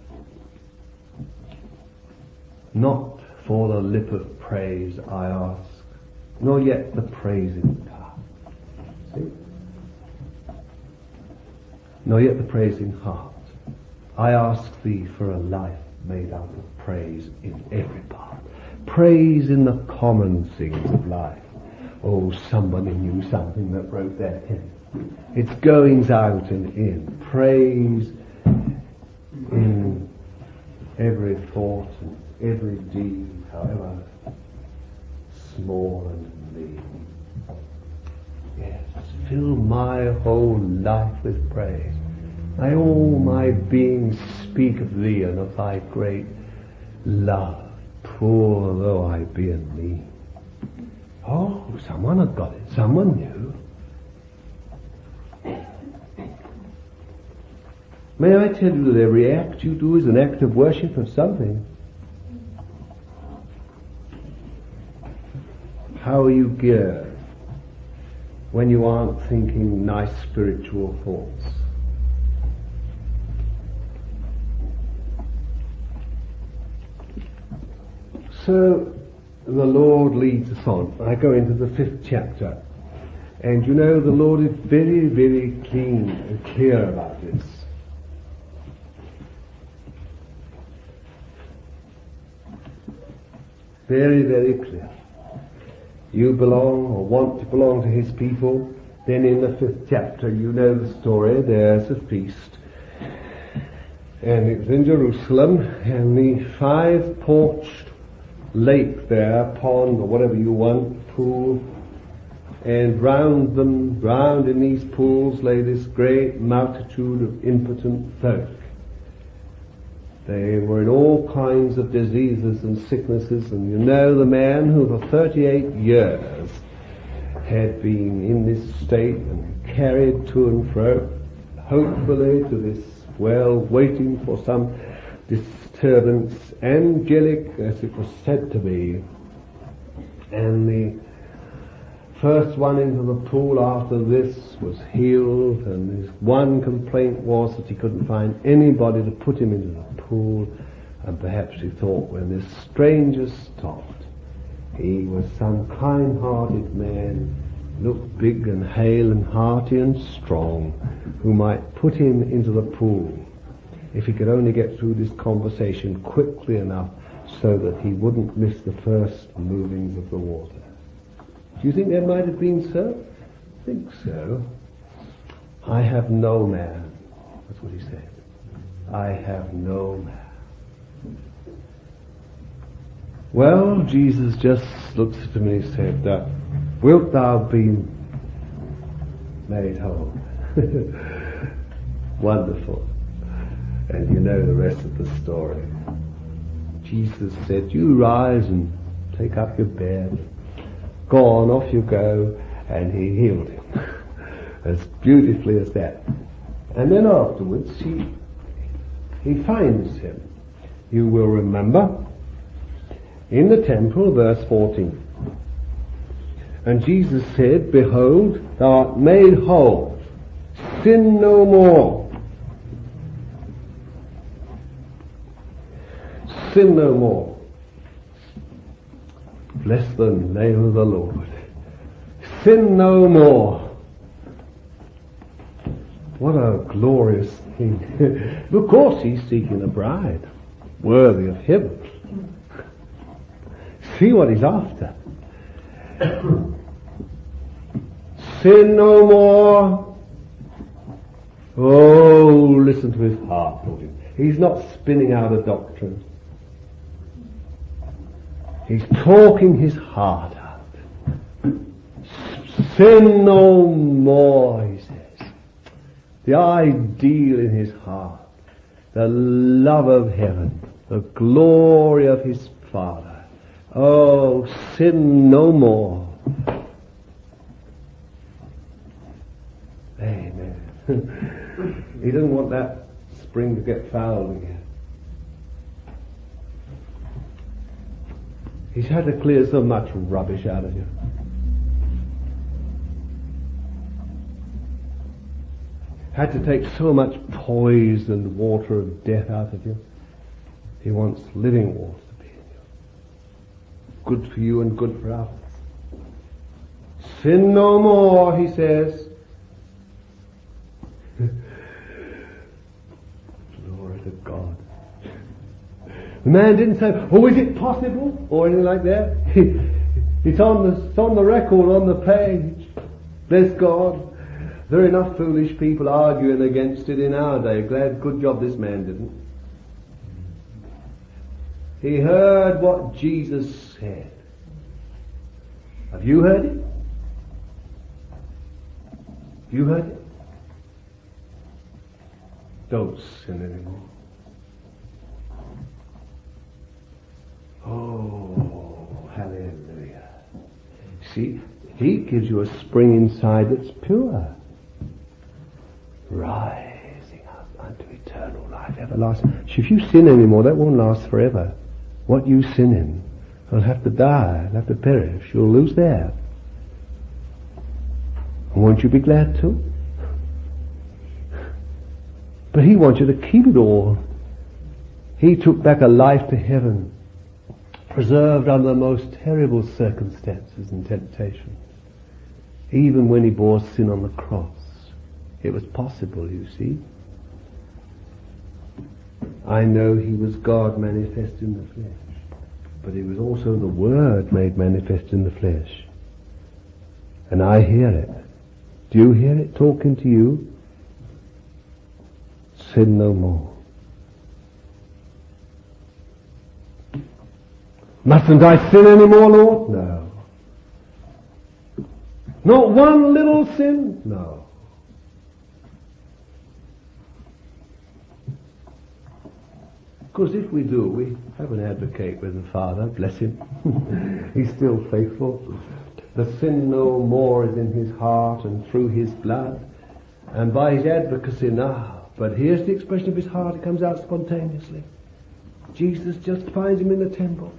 not for the lip of praise I ask, nor yet the praising tongue. See? Nor yet the praising heart. I ask thee for a life made out of praise in every part. Praise in the common things of life. Oh, somebody knew something that wrote that hymn. It's goings out and in. Praise in every thought and every deed, however small and mean. Yes, fill my whole life with praise. May all my being speak of thee and of thy great love, poor though I be in me. Oh, someone had got it. Someone knew. May I tell you that every act you do is an act of worship of something. How are you geared when you aren't thinking nice spiritual thoughts? So the Lord leads us on. I go into the fifth chapter, and you know the Lord is very, very clean and clear about this. Very, very clear. You belong or want to belong to his people. Then in the fifth chapter, you know the story. There's a feast. And it's in Jerusalem, and the five-porched lake there, pond or whatever you want, pool, and round them, round in these pools lay this great multitude of impotent folk. They were in all kinds of diseases and sicknesses, and you know the man who for thirty-eight years had been in this state and carried to and fro, hopefully to this well, waiting for some disturbance, angelic as it was said to be. And the first one into the pool after this was healed, and his one complaint was that he couldn't find anybody to put him into the pool, and perhaps he thought when this stranger stopped, he was some kind-hearted man, looked big and hale and hearty and strong, who might put him into the pool if he could only get through this conversation quickly enough so that he wouldn't miss the first movings of the water. Do you think that might have been so? I think so. I have no man. That's what he said. I have no man. Well, Jesus just looks at him and he said, uh, wilt thou be made whole? Wonderful. And you know the rest of the story. Jesus said, you rise and take up your bed. Go on, off you go. And he healed him. As beautifully as that. And then afterwards he, he finds him. You will remember in the temple, verse fourteen. And Jesus said, behold, thou art made whole. Sin no more. Sin no more. Bless the name of the Lord. Sin no more. What a glorious thing. Of course he's seeking a bride worthy of him. See what he's after. Sin no more. Oh, listen to his heart. He's not spinning out a doctrine. He's talking his heart out. Sin no more, he says. The ideal in his heart, the love of heaven, the glory of his Father. Oh, sin no more. Amen. He doesn't want that spring to get fouled again. He's had to clear so much rubbish out of you. Had to take so much poisoned water of death out of you. He wants living water to be in you. Good for you and good for others. Sin no more, he says. Glory to God. The man didn't say, oh, is it possible? Or anything like that. It's on the, it's on the record, on the page. Bless God. There are enough foolish people arguing against it in our day. Glad, good job this man didn't. He heard what Jesus said. Have you heard it? You heard it? Don't sin anymore. Oh, hallelujah. See, he gives you a spring inside that's pure. Rising up unto eternal life, everlasting. If you sin anymore, that won't last forever. What you sin in, you'll have to die, you'll have to perish, you'll lose that. And won't you be glad to? But he wants you to keep it all. He took back a life to heaven, preserved under the most terrible circumstances and temptations. Even when he bore sin on the cross, it was possible, you see. I know he was God manifest in the flesh, but he was also the Word made manifest in the flesh. And I hear it. Do you hear it talking to you? Sin no more. Mustn't I sin anymore, Lord? No. Not one little sin? No. Because if we do, we have an advocate with the Father, bless him. He's still faithful. The sin no more is in his heart and through his blood, and by his advocacy now. But here's the expression of his heart, it comes out spontaneously. Jesus just finds him in the temple.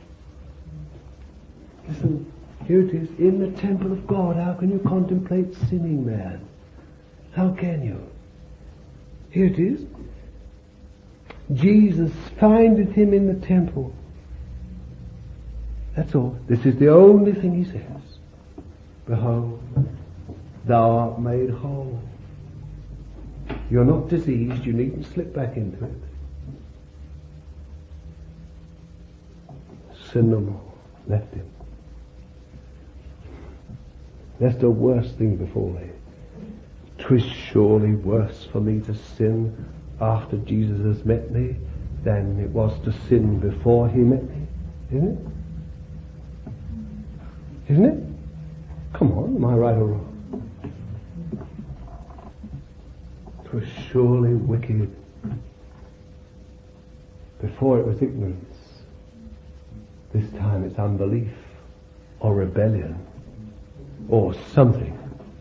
Listen, here it is, in the temple of God. How can you contemplate sinning, man? How can you? Here it is. Jesus findeth him in the temple. That's all. This is the only thing he says. Behold, thou art made whole. You're not diseased, you needn't slip back into it. Sin no more. Left him. That's the worst thing before me. 'Twas surely worse for me to sin after Jesus has met me than it was to sin before he met me. Isn't it? Isn't it? Come on, am I right or wrong? 'Twas surely wicked. Before it was ignorance. This time it's unbelief or rebellion or something.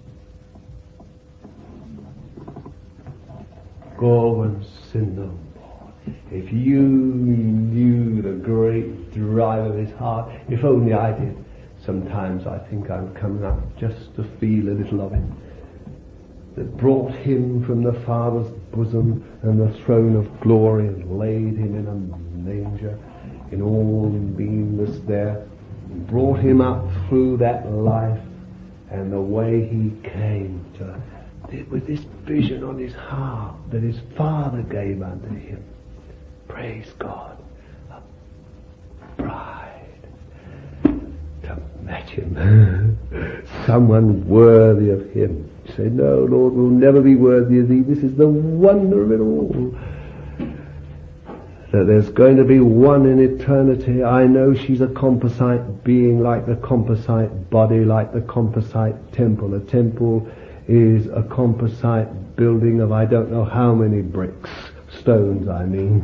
Go and sin no more. If you knew the great drive of his heart, if only I did. Sometimes I think I'm coming up just to feel a little of it. That brought him from the Father's bosom and the throne of glory and laid him in a manger in all meanness there. And brought him up through that life and the way he came to with this vision on his heart that his Father gave unto him. Praise God. A bride to match him. Someone worthy of him. You say, no, Lord, we'll never be worthy of thee. This is the wonder of it all. That there's going to be one in eternity. I know she's a composite being, like the composite body, like the composite temple. A temple is a composite building of I don't know how many bricks, stones I mean.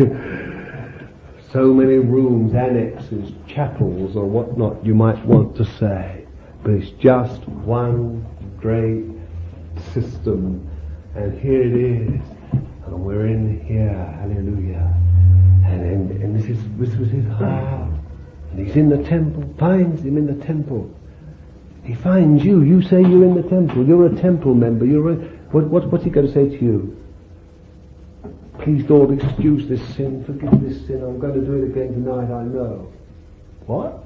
So many rooms, annexes, chapels or whatnot you might want to say. But it's just one great system. And here it is. And we're in here. Hallelujah. And, and, and this is this was his heart. And he's in the temple. Finds him in the temple. He finds you. You say you're in the temple. You're a temple member. You're a, what, what, what's he going to say to you? Please, Lord, excuse this sin. Forgive this sin. I'm going to do it again tonight, I know. What?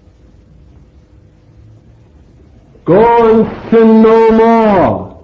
Go and sin no more.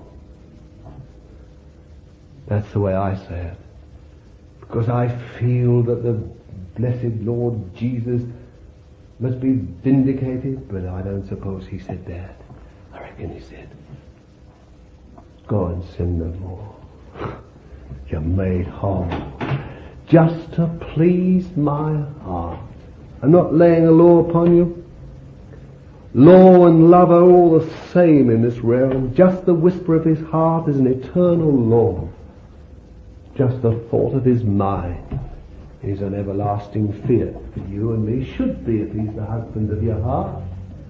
That's the way I say it. Because I feel that the blessed Lord Jesus must be vindicated, but I don't suppose he said that. I reckon he said, go and sin no more. You're made whole. Just to please my heart. I'm not laying a law upon you. Law and love are all the same in this realm. Just the whisper of his heart is an eternal law. just the thought of his mind is an everlasting fear for you and me, should be if he's the husband of your heart.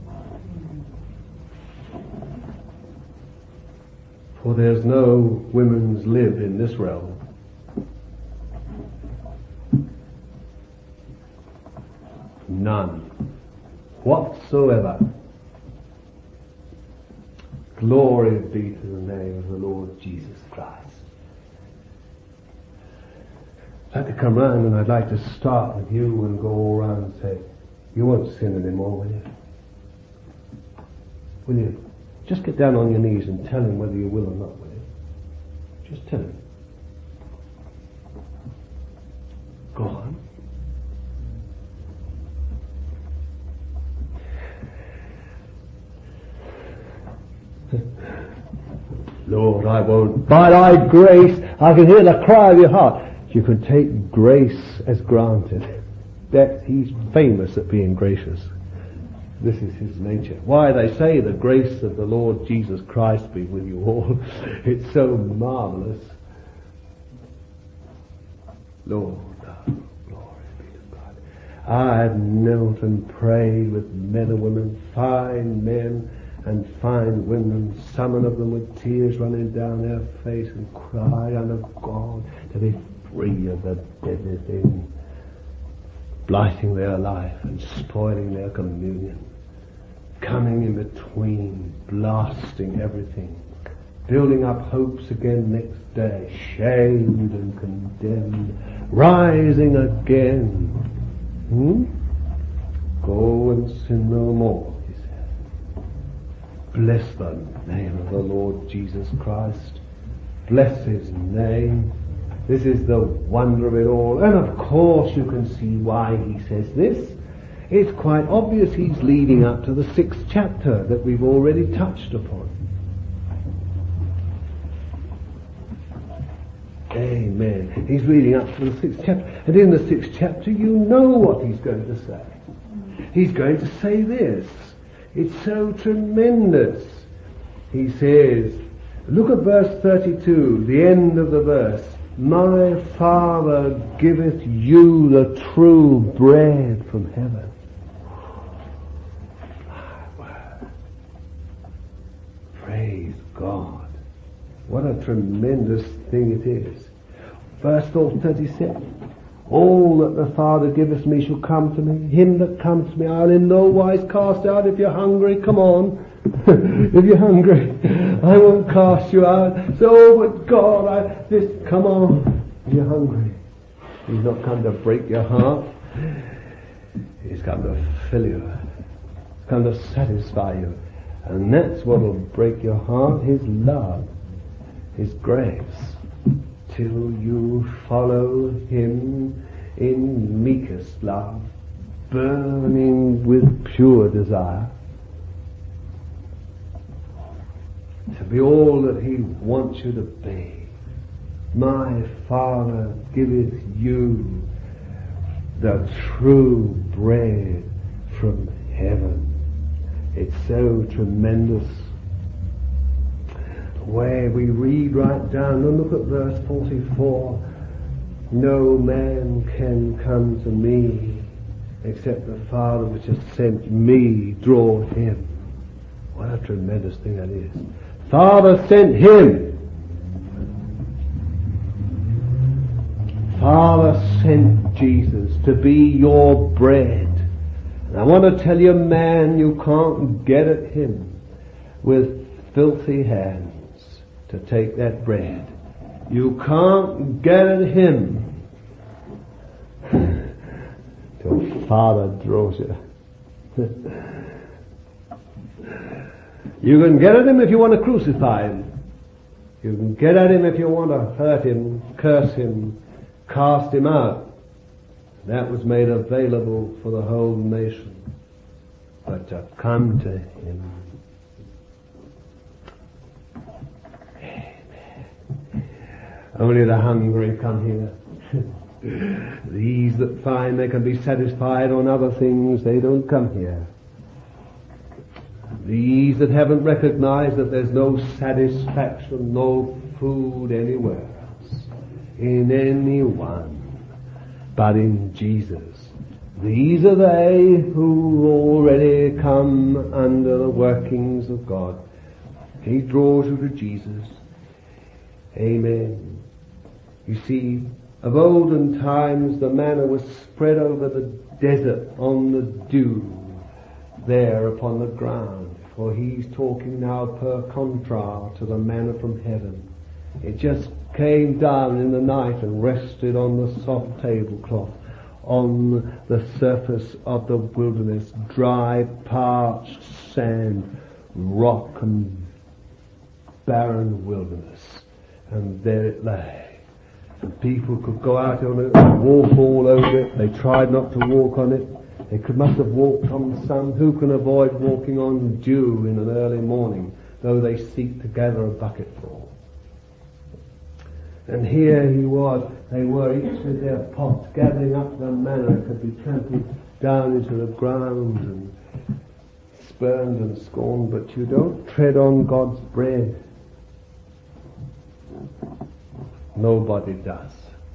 For there's no women's lib in this realm. None whatsoever. Glory be to the name of the Lord Jesus Christ. I'd like to come round and I'd like to start with you and go all round and say, you won't sin anymore, will you? Will you? Just get down on your knees and tell him whether you will or not, will you? Just tell him. Go on. Lord, I won't. By thy grace, I can hear the cry of your heart. You can take grace as granted. That he's famous at being gracious. This is his nature. Why, they say the grace of the Lord Jesus Christ be with you all. It's so marvelous. Lord, oh, glory be to God. I've knelt and prayed with men and women, fine men and fine women, some of them with tears running down their face, and cry unto God to be free of the deadly thing, blighting their life and spoiling their communion, coming in between, blasting everything, building up hopes again next day, shamed and condemned, rising again. Hmm? Go and sin no more, he said. Bless the name of the Lord Jesus Christ. Bless his name. This is the wonder of it all. And of course you can see why he says this. It's quite obvious he's leading up to the sixth chapter that we've already touched upon. Amen. He's leading up to the sixth chapter. And in the sixth chapter you know what he's going to say. He's going to say this. It's so tremendous. He says, look at verse thirty-two, the end of the verse. My Father giveth you the true bread from heaven. Praise God. What a tremendous thing it is. Verse thirty-seven. All that the Father giveth me shall come to me. Him that comes to me I'll in no wise cast out. If you're hungry, come on. If you're hungry, I won't cast you out. So, oh, but God, I, this, come on. If you're hungry. He's not come to break your heart. He's come to fill you. He's come to satisfy you. And that's what will break your heart, his love, his grace, till you follow him in meekest love, burning with pure desire, to be all that he wants you to be. My Father giveth you the true bread from heaven. It's so tremendous. The way we read right down, and look at verse forty-four. No man can come to me except the Father which has sent me draw him. What a tremendous thing that is. Father sent him. Father sent Jesus to be your bread. And I want to tell you, man, you can't get at him with filthy hands to take that bread. You can't get at him till Father draws you. You can get at him if you want to crucify him. You can get at him if you want to hurt him, curse him, cast him out. That was made available for the whole nation. But to come to him. Amen. Only the hungry come here. These that find they can be satisfied on other things, they don't come here. These that haven't recognized that there's no satisfaction, no food anywhere else. in anyone, but in Jesus. These are they who already come under the workings of God. He draws you to Jesus. Amen. You see, of olden times the manna was spread over the desert on the dew there upon the ground. For he's talking now per contra to the manna from heaven. It just came down in the night and rested on the soft tablecloth, on the surface of the wilderness, dry, parched sand, rock and barren wilderness. And there it lay. And people could go out on it and walk all over it. They tried not to walk on it. They could must have walked on some. Who can avoid walking on dew in an early morning, though they seek to gather a bucketful? And here he was. They were each with their pots gathering up the manna that could be trampled down into the ground and spurned and scorned. But you don't tread on God's bread. Nobody does.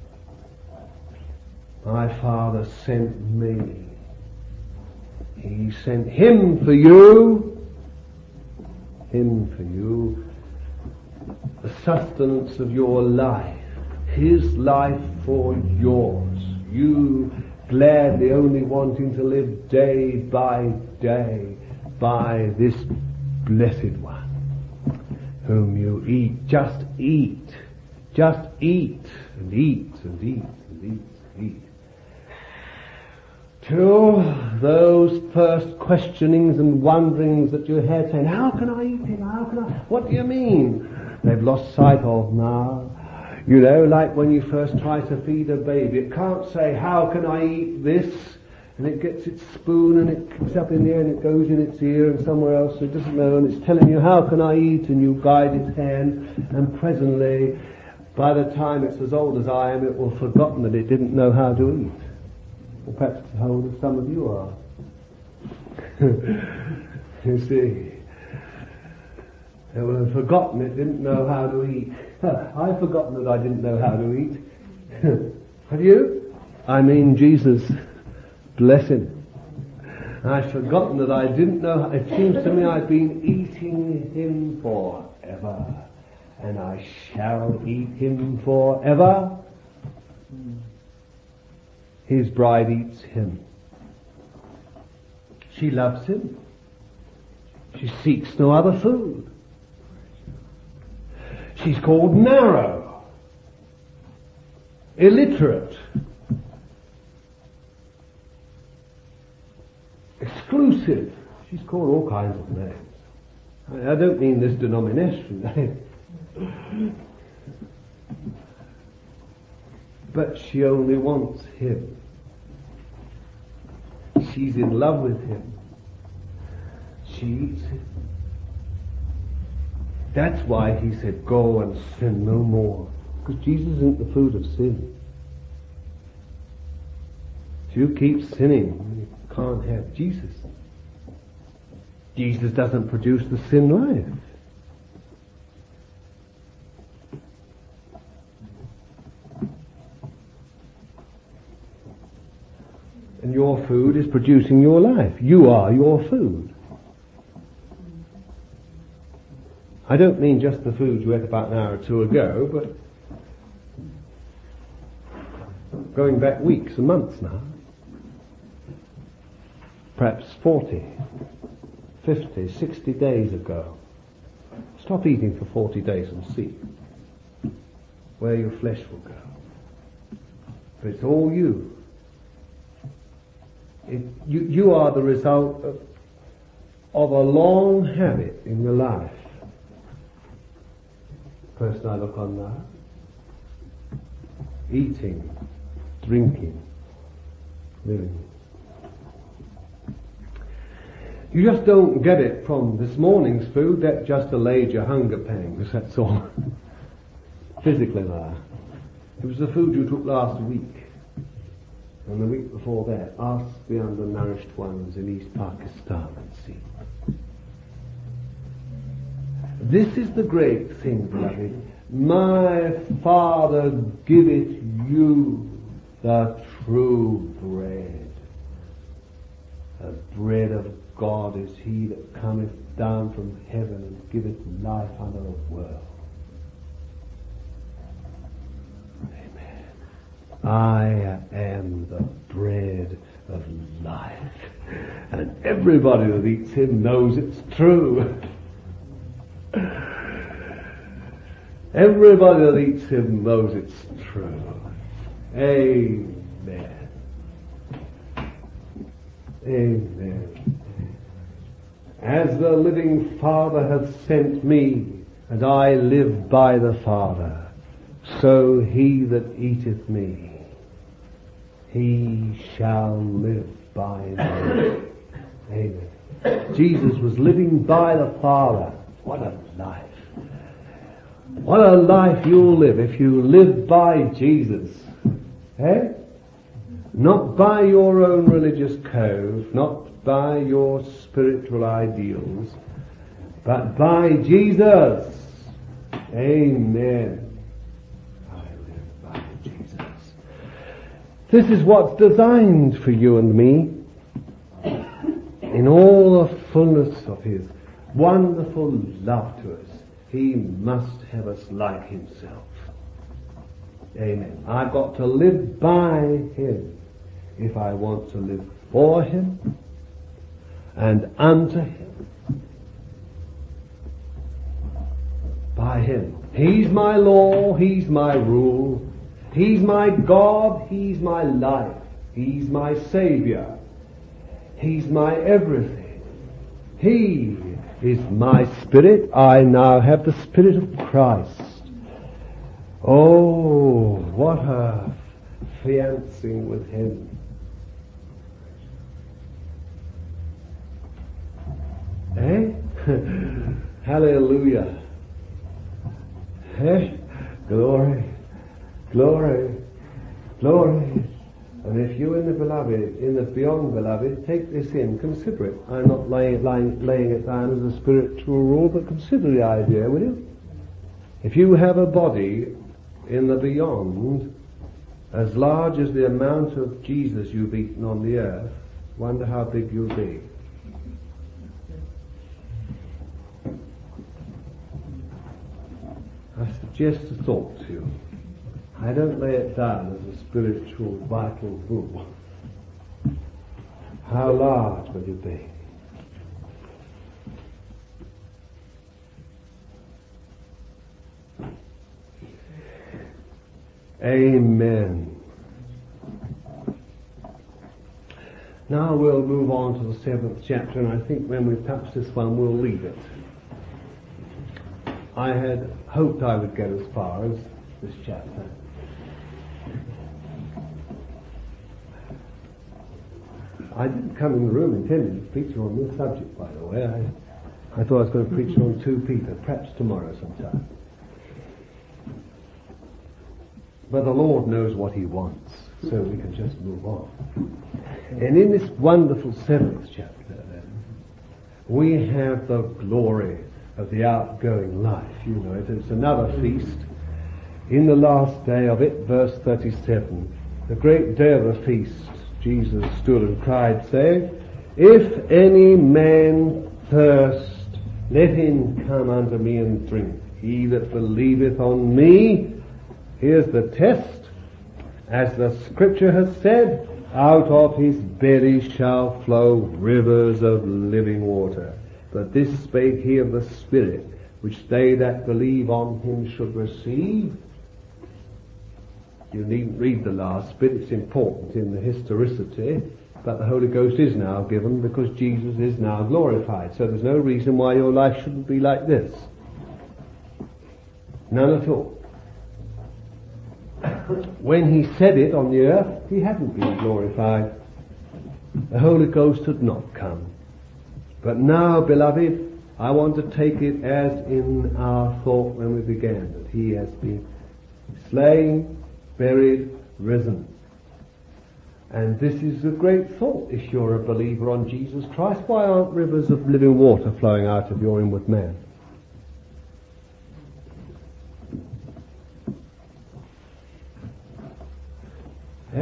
My Father sent me. He sent him for you. Him for you. The sustenance of your life. His life for yours. You gladly only wanting to live day by day by this blessed one whom you eat. Just eat. Just eat and eat and eat and eat and eat. To those first questionings and wonderings that you had, saying, how can I eat it? How can I? What do you mean? They've lost sight of now. You know, like when you first try to feed a baby, it can't say, how can I eat this? And it gets its spoon and it kicks up in the air and it goes in its ear and somewhere else it doesn't know, and it's telling you, how can I eat? And you guide its hand, and presently, by the time it's as old as I am, it will have forgotten that it didn't know how to eat. Or perhaps how old some of you are. You see. It will have forgotten it didn't know how to eat. I've forgotten that I didn't know how to eat. Have you? I mean, Jesus, bless him. I've forgotten that I didn't know how. It seems to me I've been eating him forever. And I shall eat him forever. His bride eats him. She loves him. She seeks no other food. She's called narrow, illiterate, exclusive. She's called all kinds of names. I don't mean this denomination name. But she only wants him. She's in love with him. She eats him. That's why he said, go and sin no more. Because Jesus isn't the food of sin. If you keep sinning, you can't have Jesus. Jesus doesn't produce the sin life. And your food is producing your life. You are your food. I don't mean just the food you ate about an hour or two ago, but going back weeks and months now. Perhaps forty, fifty, sixty days ago. Stop eating for forty days and see where your flesh will go. But it's all you. It, you, you are the result of, of a long habit in your life. Person I look on now. Eating, drinking, living. You just don't get it from this morning's food. That just allayed your hunger pangs, that's all. Physically now. It was the food you took last week. And the week before that, ask the undernourished ones in East Pakistan and see. This is the great thing, beloved. My Father giveth you the true bread. The bread of God is he that cometh down from heaven and giveth life unto the world. Amen. I am the bread of life. And everybody that eats him knows it's true. Everybody that eats him knows it's true. Amen. Amen. As the living Father hath sent me, and I live by the Father, so he that eateth me, he shall live by me. Amen. Jesus was living by the Father. What a life. What a life you'll live if you live by Jesus. Eh? Not by your own religious code, not by your spiritual ideals, but by Jesus. Amen. I live by Jesus. This is what's designed for you and me in all the fullness of his wonderful love to us. He must have us like himself. Amen. I've got to live by him if I want to live for him and unto him. By him. He's my law, he's my rule, he's my God, he's my life, he's my Savior, he's my everything. He is my spirit. I now have the Spirit of Christ. Oh, what a fiancing with him. Eh? Hallelujah. Eh? Glory, glory, glory. And if you in the beloved, in the beyond beloved, take this in, consider it. I'm not laying, laying, laying it down as a spiritual rule, but consider the idea, will you? If you have a body in the beyond as large as the amount of Jesus you've eaten on the earth, wonder how big you'll be. I suggest a thought to you. I don't lay it down as a spiritual vital rule. How large will you be? Amen. Now we'll move on to the seventh chapter, and I think when we touch this one we'll leave it. I had hoped I would get as far as this chapter. I didn't come in the room intending to preach on this subject, by the way. I, I thought I was going to preach on Second Peter, perhaps tomorrow sometime. But the Lord knows what he wants, so we can just move on. And in this wonderful seventh chapter, then, we have the glory of the outgoing life. You know it. It's another feast. In the last day of it, verse thirty-seven, the great day of the feast, Jesus stood and cried, saying, If any man thirst, let him come unto me and drink. He that believeth on me, here's the test, as the scripture has said, out of his belly shall flow rivers of living water. But this spake he of the Spirit, which they that believe on him should receive. You needn't read the last bit, it's important in the historicity, but the Holy Ghost is now given because Jesus is now glorified. So there's no reason why your life shouldn't be like this. None at all. When he said it on the earth, he hadn't been glorified. The Holy Ghost had not come. But now, beloved, I want to take it as in our thought when we began, that he has been slain, buried, risen. And this is a great thought if you're a believer on Jesus Christ. Why aren't rivers of living water flowing out of your inward man?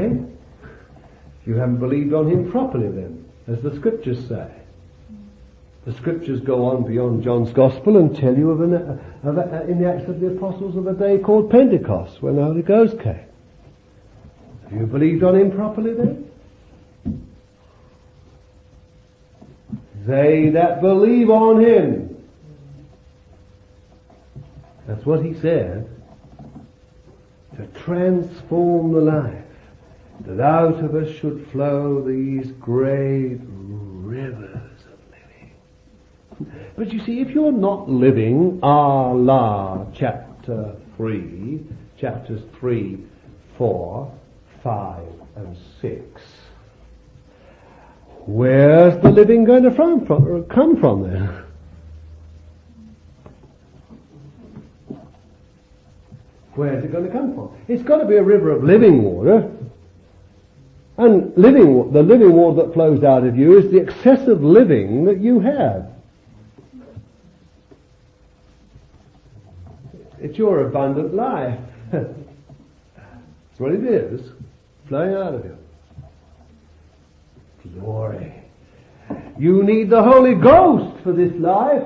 Eh? You haven't believed on him properly then, as the scriptures say. The scriptures go on beyond John's Gospel and tell you of, an, of a, in the Acts of the Apostles of a day called Pentecost, when the Holy Ghost came. Have you believed on him properly then? They that believe on him. That's what he said. To transform the life, that out of us should flow these great rivers. But you see, if you're not living a la chapter three, chapters three, four, five, and six, where's the living going to from, from, come from then? Where's it going to come from? It's got to be a river of living water. And living, the living water that flows out of you is the excessive living that you have. It's your abundant life. That's what it is, flowing out of you. Glory. You need the Holy Ghost for this life.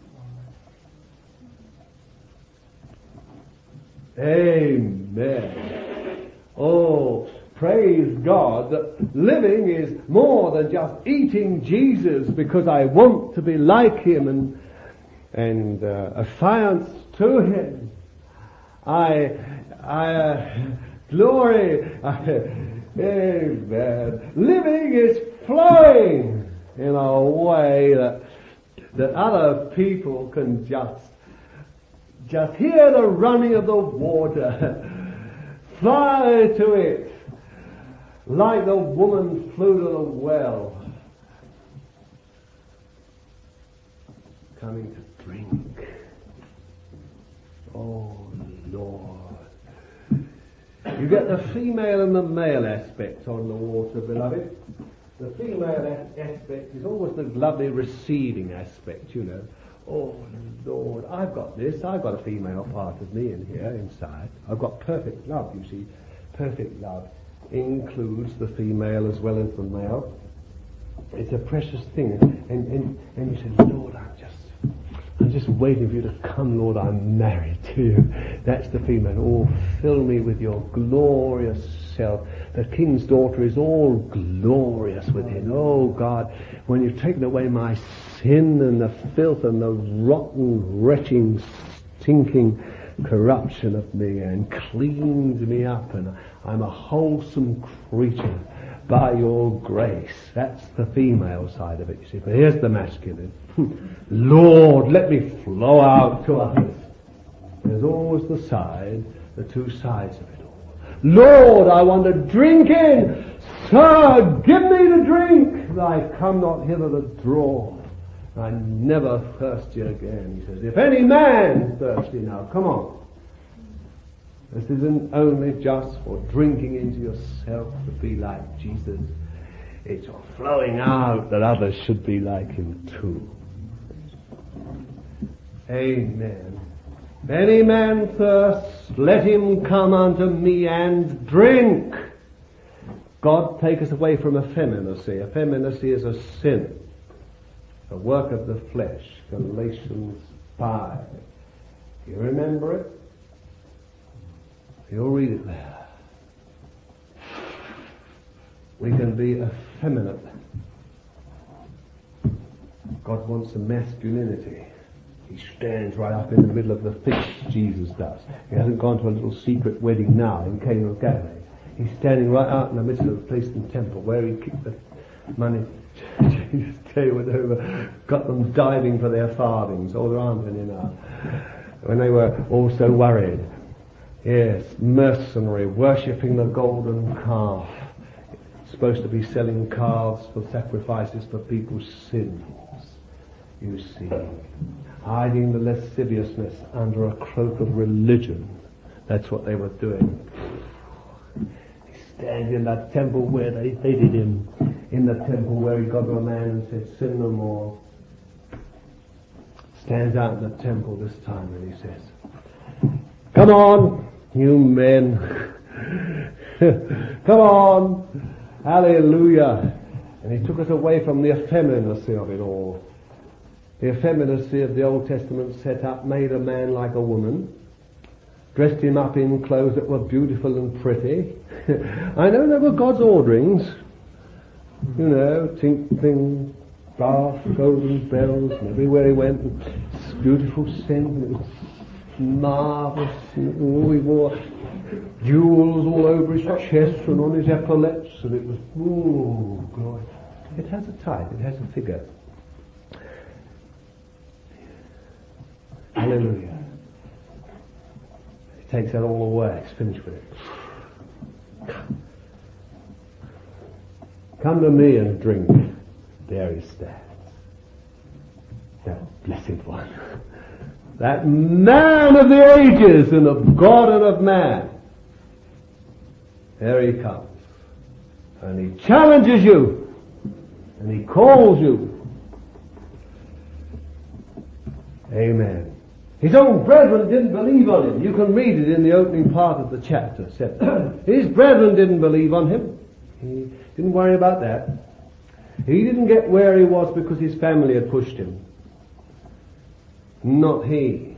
Amen. Oh, praise God that living is more than just eating Jesus because I want to be like him and and uh, affiance to him. I, I, uh, glory, I, amen. Living is flowing in a way that that other people can just just hear the running of the water, fly to it, like the woman flew to the well, coming to drink. Oh Lord. You get the female and the male aspect on the water, beloved. The female aspect is always the lovely receiving aspect, you know. Oh Lord, I've got this, I've got a female part of me in here, inside. I've got perfect love, you see. Perfect love includes the female as well as the male. It's a precious thing. And, and, and you say, Lord, I'm just I'm just waiting for you to come, Lord, I'm married to you. That's the female. Oh, fill me with your glorious self. The king's daughter is all glorious within. Oh, God, when you've taken away my sin and the filth and the rotten, retching, stinking corruption of me and cleaned me up and I'm a wholesome creature by your grace. That's the female side of it, you see. But here's the masculine. Lord, let me flow out to others. There's always the side, the two sides of it all. Lord, I want to drink in. Sir, give me to drink. I come not hither to draw. I never thirsty again. He says, if any man thirsty now, come on. This isn't only just for drinking into yourself to be like Jesus. It's for flowing out that others should be like him too. Amen. If any man thirsts, let him come unto me and drink. God take us away from effeminacy. Effeminacy is a sin, a work of the flesh. Galatians five. You remember it? You'll read it there. We can be effeminate. God wants some masculinity. He stands right up in the middle of the feast, Jesus does. He hasn't gone to a little secret wedding now in Cana of Galilee. He's standing right out in the midst of the place in the temple where he kicked the money. Jesus tell you, they were, got them diving for their farthings. Oh, there aren't any now. When they were all so worried. Yes, mercenary, worshipping the golden calf. Supposed to be selling calves for sacrifices for people's sins. You see, hiding the lasciviousness under a cloak of religion. That's what they were doing. He stands in that temple where they hated him. In the temple where he got to a man and said, sin no more. Stands out in the temple this time and he says, come on, you men. Come on. Hallelujah. And he took us away from the effeminacy of it all. The effeminacy of the Old Testament set up made a man like a woman, dressed him up in clothes that were beautiful and pretty. I know they were God's orderings. You know, tinkling brass, golden bells, and everywhere he went, and beautiful scent, and it was marvellous. And oh, he wore jewels all over his chest and on his epaulets, and it was, oh, glory. It has a type, it has a figure. Hallelujah. He takes that all away, it's finished with it. Come to me and drink. There he stands. That blessed one. That man of the ages and of God and of man. There he comes. And he challenges you. And he calls you. Amen. His own brethren didn't believe on him. You can read it in the opening part of the chapter. His brethren didn't believe on him. He didn't worry about that. He didn't get where he was because his family had pushed him. Not he.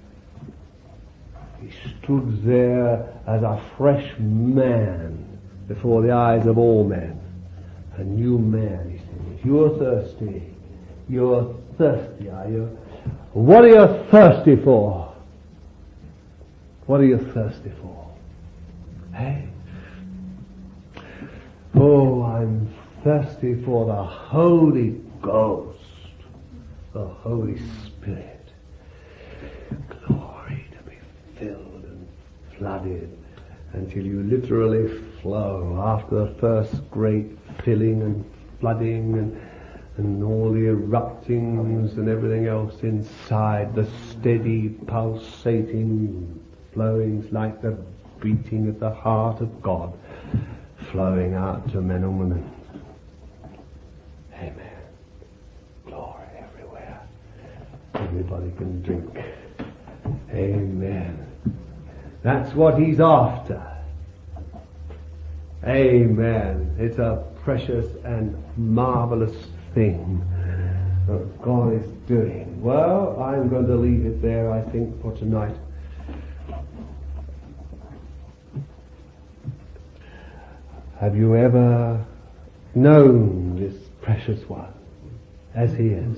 He stood there as a fresh man before the eyes of all men. A new man, he said. You're thirsty. You're thirsty, are you? What are you thirsty for? What are you thirsty for? Hey? Oh, I'm thirsty for the Holy Ghost, the Holy Spirit. Glory to be filled and flooded until you literally flow after the first great filling and flooding and, and all the eruptings and everything else inside, the steady pulsating flowings like the beating of the heart of God flowing out to men and women. Amen. Glory everywhere. Everybody can drink. Amen. That's what he's after. Amen. It's a precious and marvelous thing that God is doing. Well, I'm going to leave it there, I think, for tonight. Have you ever known this precious one as he is?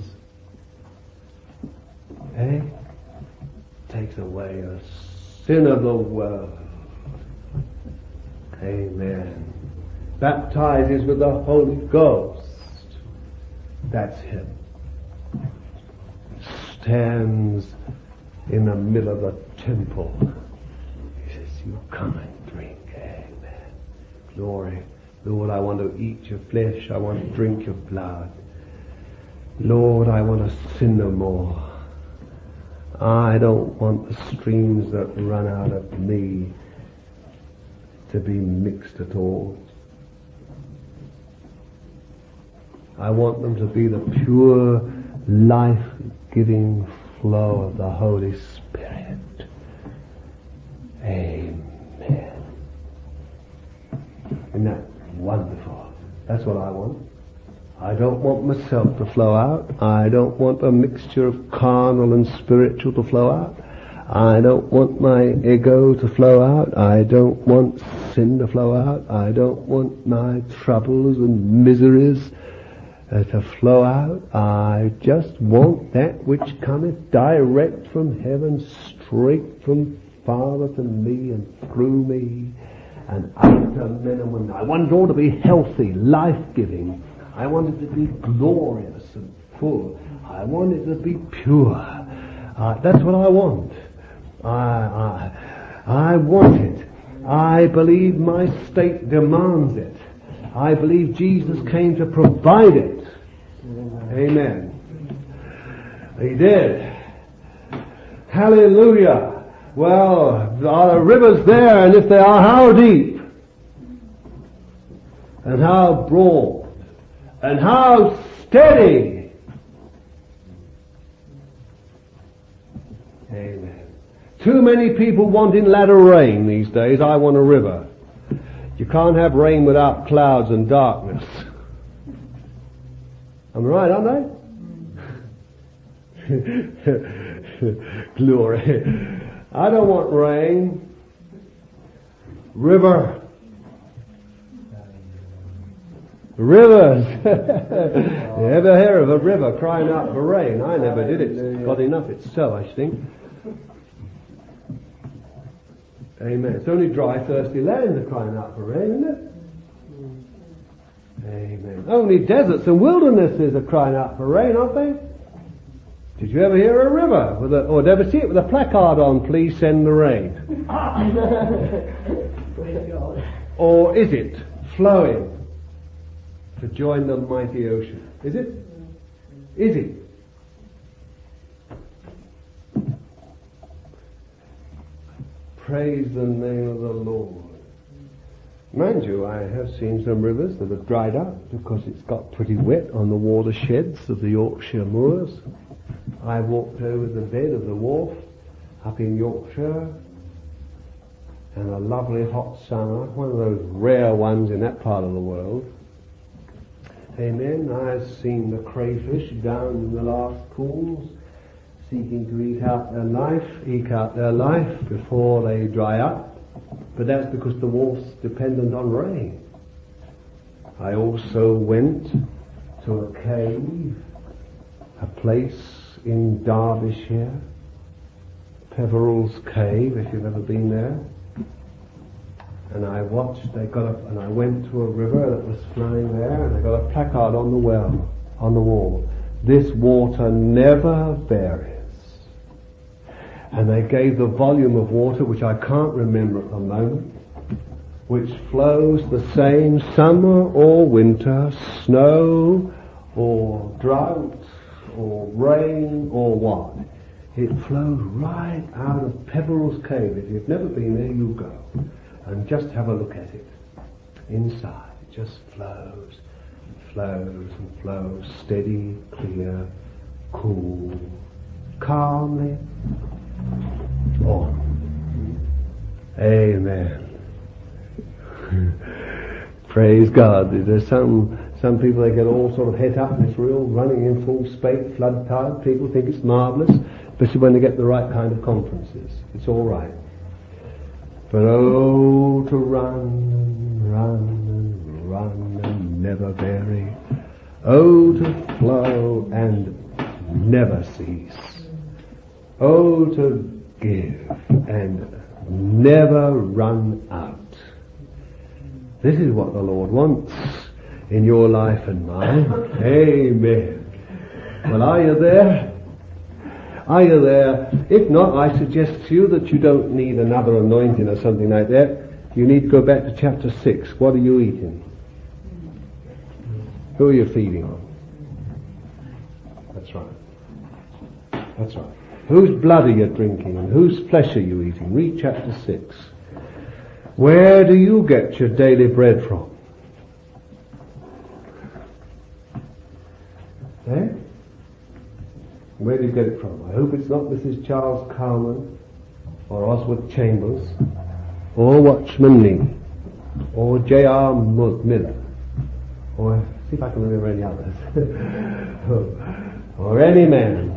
Eh? Takes away the sin of the world. Amen. Baptizes with the Holy Ghost. That's him. Stands in the middle of the temple. He says, you come and drink. Amen. Glory. Lord, I want to eat your flesh. I want to drink your blood. Lord, I want to sin no more. I don't want the streams that run out of me to be mixed at all. I want them to be the pure, life-giving flow of the Holy Spirit. Amen. Isn't that wonderful? That's what I want. I don't want myself to flow out. I don't want a mixture of carnal and spiritual to flow out. I don't want my ego to flow out. I don't want sin to flow out. I don't want my troubles and miseries uh, to flow out. I just want that which cometh direct from heaven, straight from Father to me and through me and out to men and women. I want it all to be healthy, life-giving. I want it to be glorious and full. I want it to be pure. Uh, that's what I want. I, I, I want it. I believe my state demands it. I believe Jesus came to provide it. Amen. He did. Hallelujah. Well, are the rivers there? And if they are, how deep? And how broad? And how steady? Amen. Too many people wanting latter rain these days. I want a river. You can't have rain without clouds and darkness. I'm right, aren't I? Glory. I don't want rain. River. Rivers. You ever hear of a river crying out for rain? I never did. It's got enough itself, I think. Amen. It's only dry, thirsty lands are crying out for rain, isn't it? Amen. Only deserts and wildernesses are crying out for rain, aren't they? Did you ever hear a river with a, or ever see it with a placard on, please send the rain? Or is it flowing to join the mighty ocean? Is it? Is it? Praise the name of the Lord. Mind you, I have seen some rivers that have dried up because it's got pretty wet on the watersheds of the Yorkshire moors. I walked over the bed of the wharf up in Yorkshire, and a lovely hot summer, one of those rare ones in that part of the world. Amen. I've seen the crayfish down in the last pools, seeking to eat out their life, eke out their life before they dry up. But that's because the wharf's dependent on rain. I also went to a cave, a place in Derbyshire, Peveril's Cave, if you've ever been there. And I watched, they got a, and I went to a river that was flowing there, and they got a placard on the well, on the wall. This water never varies. And they gave the volume of water, which I can't remember at the moment, which flows the same summer or winter, snow or drought or rain or what. It flows right out of Peveril's Cave. If you've never been there, you go and just have a look at it. Inside, it just flows, flows and flows, steady, clear, cool, calmly on. Amen. Praise God. There's some some people, they get all sort of het up and it's real, running in full spate, flood tide. People think it's marvellous, especially when they get the right kind of conferences. It's all right. But oh, to run and run and run and never vary. Oh, to flow and never cease. Oh, to give and never run out. This is what the Lord wants in your life and mine. Amen. Well, are you there? Are you there? If not, I suggest to you that you don't need another anointing or something like that. You need to go back to chapter six. What are you eating? Who are you feeding on? That's right. That's right. Whose blood are you drinking and whose flesh are you eating? Read chapter six. Where do you get your daily bread from? Eh? Where do you get it from? I hope it's not Missus Charles Cowman or Oswald Chambers or Watchman Nee or J R Miller or, see if I can remember any others, or any man.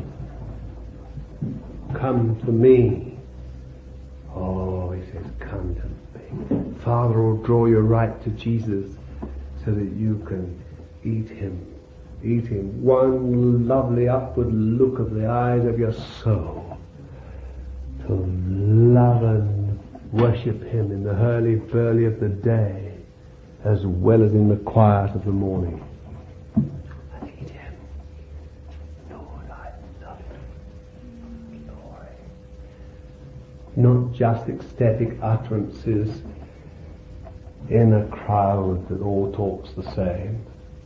Come to me. Oh, he says, come to me. Father will draw you right to Jesus so that you can eat him. Eat him. One lovely upward look of the eyes of your soul to love and worship him in the hurly-burly of the day as well as in the quiet of the morning. And eat him. Lord, I love you. Glory. Not just ecstatic utterances in a crowd that all talks the same.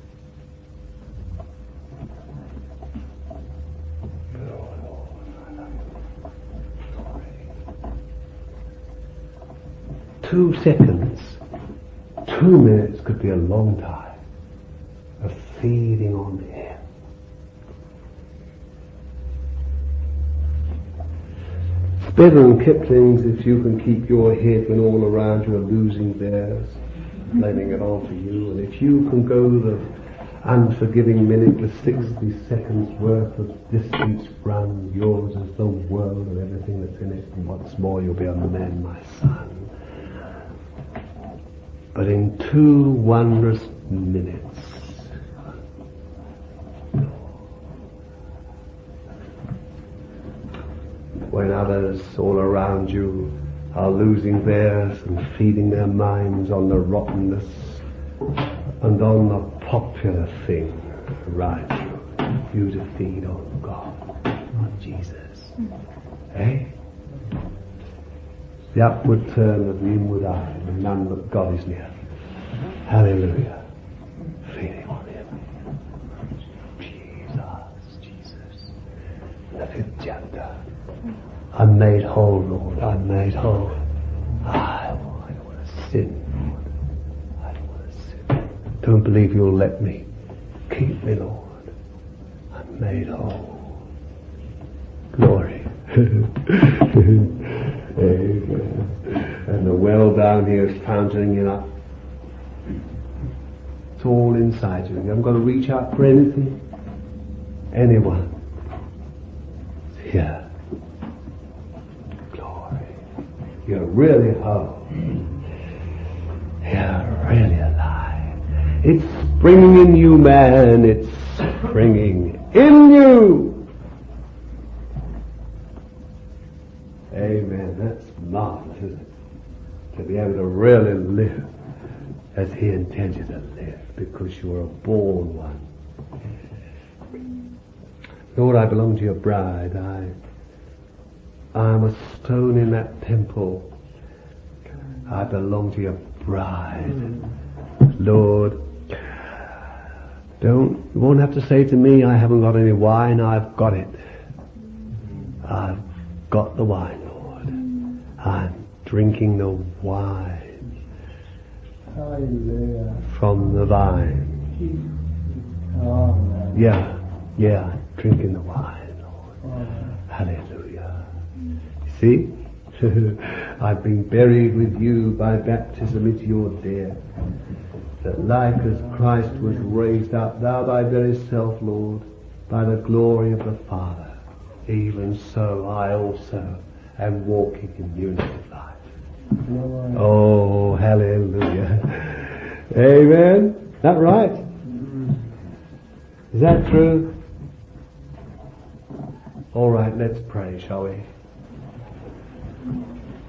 Two seconds, two minutes could be a long time of feeding on him. It's better than Kipling's if you can keep your head when all around you are losing theirs. blaming it all to you. And if you can go the unforgiving minute with sixty seconds worth of distance run, yours is the world and everything that's in it. And what's more, you'll be a man, my son. But in two wondrous minutes, when others all around you are losing theirs and feeding their minds on the rottenness and on the popular thing around you, you to feed on God, on Jesus. Eh? The upward turn of the inward eye, and none but God is near. Hallelujah. Feeding on Him. Jesus, Jesus. The fifth chapter. I'm made whole, Lord. I'm made whole. I, I don't want to sin, Lord. I don't want to sin. Don't believe you'll let me. Keep me, Lord. I'm made whole. Glory. Amen. And the well down here is fountaining up. It's all inside you. You haven't got to reach out for anything. Anyone. It's here. Glory. You're really whole. You're really alive. It's springing in you, man. It's springing in you. Amen. That's marvelous, isn't it? To be able to really live as He intends you to live, because you are a born one. Lord, I belong to your bride. I I am a stone in that temple. I belong to your bride. Lord, don't, you won't have to say to me, I haven't got any wine. I've got it. I've got the wine, Lord. I'm drinking the wine. Hallelujah. From the vine. Amen. Yeah, yeah, I'm drinking the wine, Lord. Amen. Hallelujah. See? I've been buried with you by baptism into your death, that like as Christ was raised up, thou thy very self, Lord, by the glory of the Father, even so I also am walking in newness of life. Lord. Oh, hallelujah. Amen. Is that right? Is that true? All right, let's pray, shall we?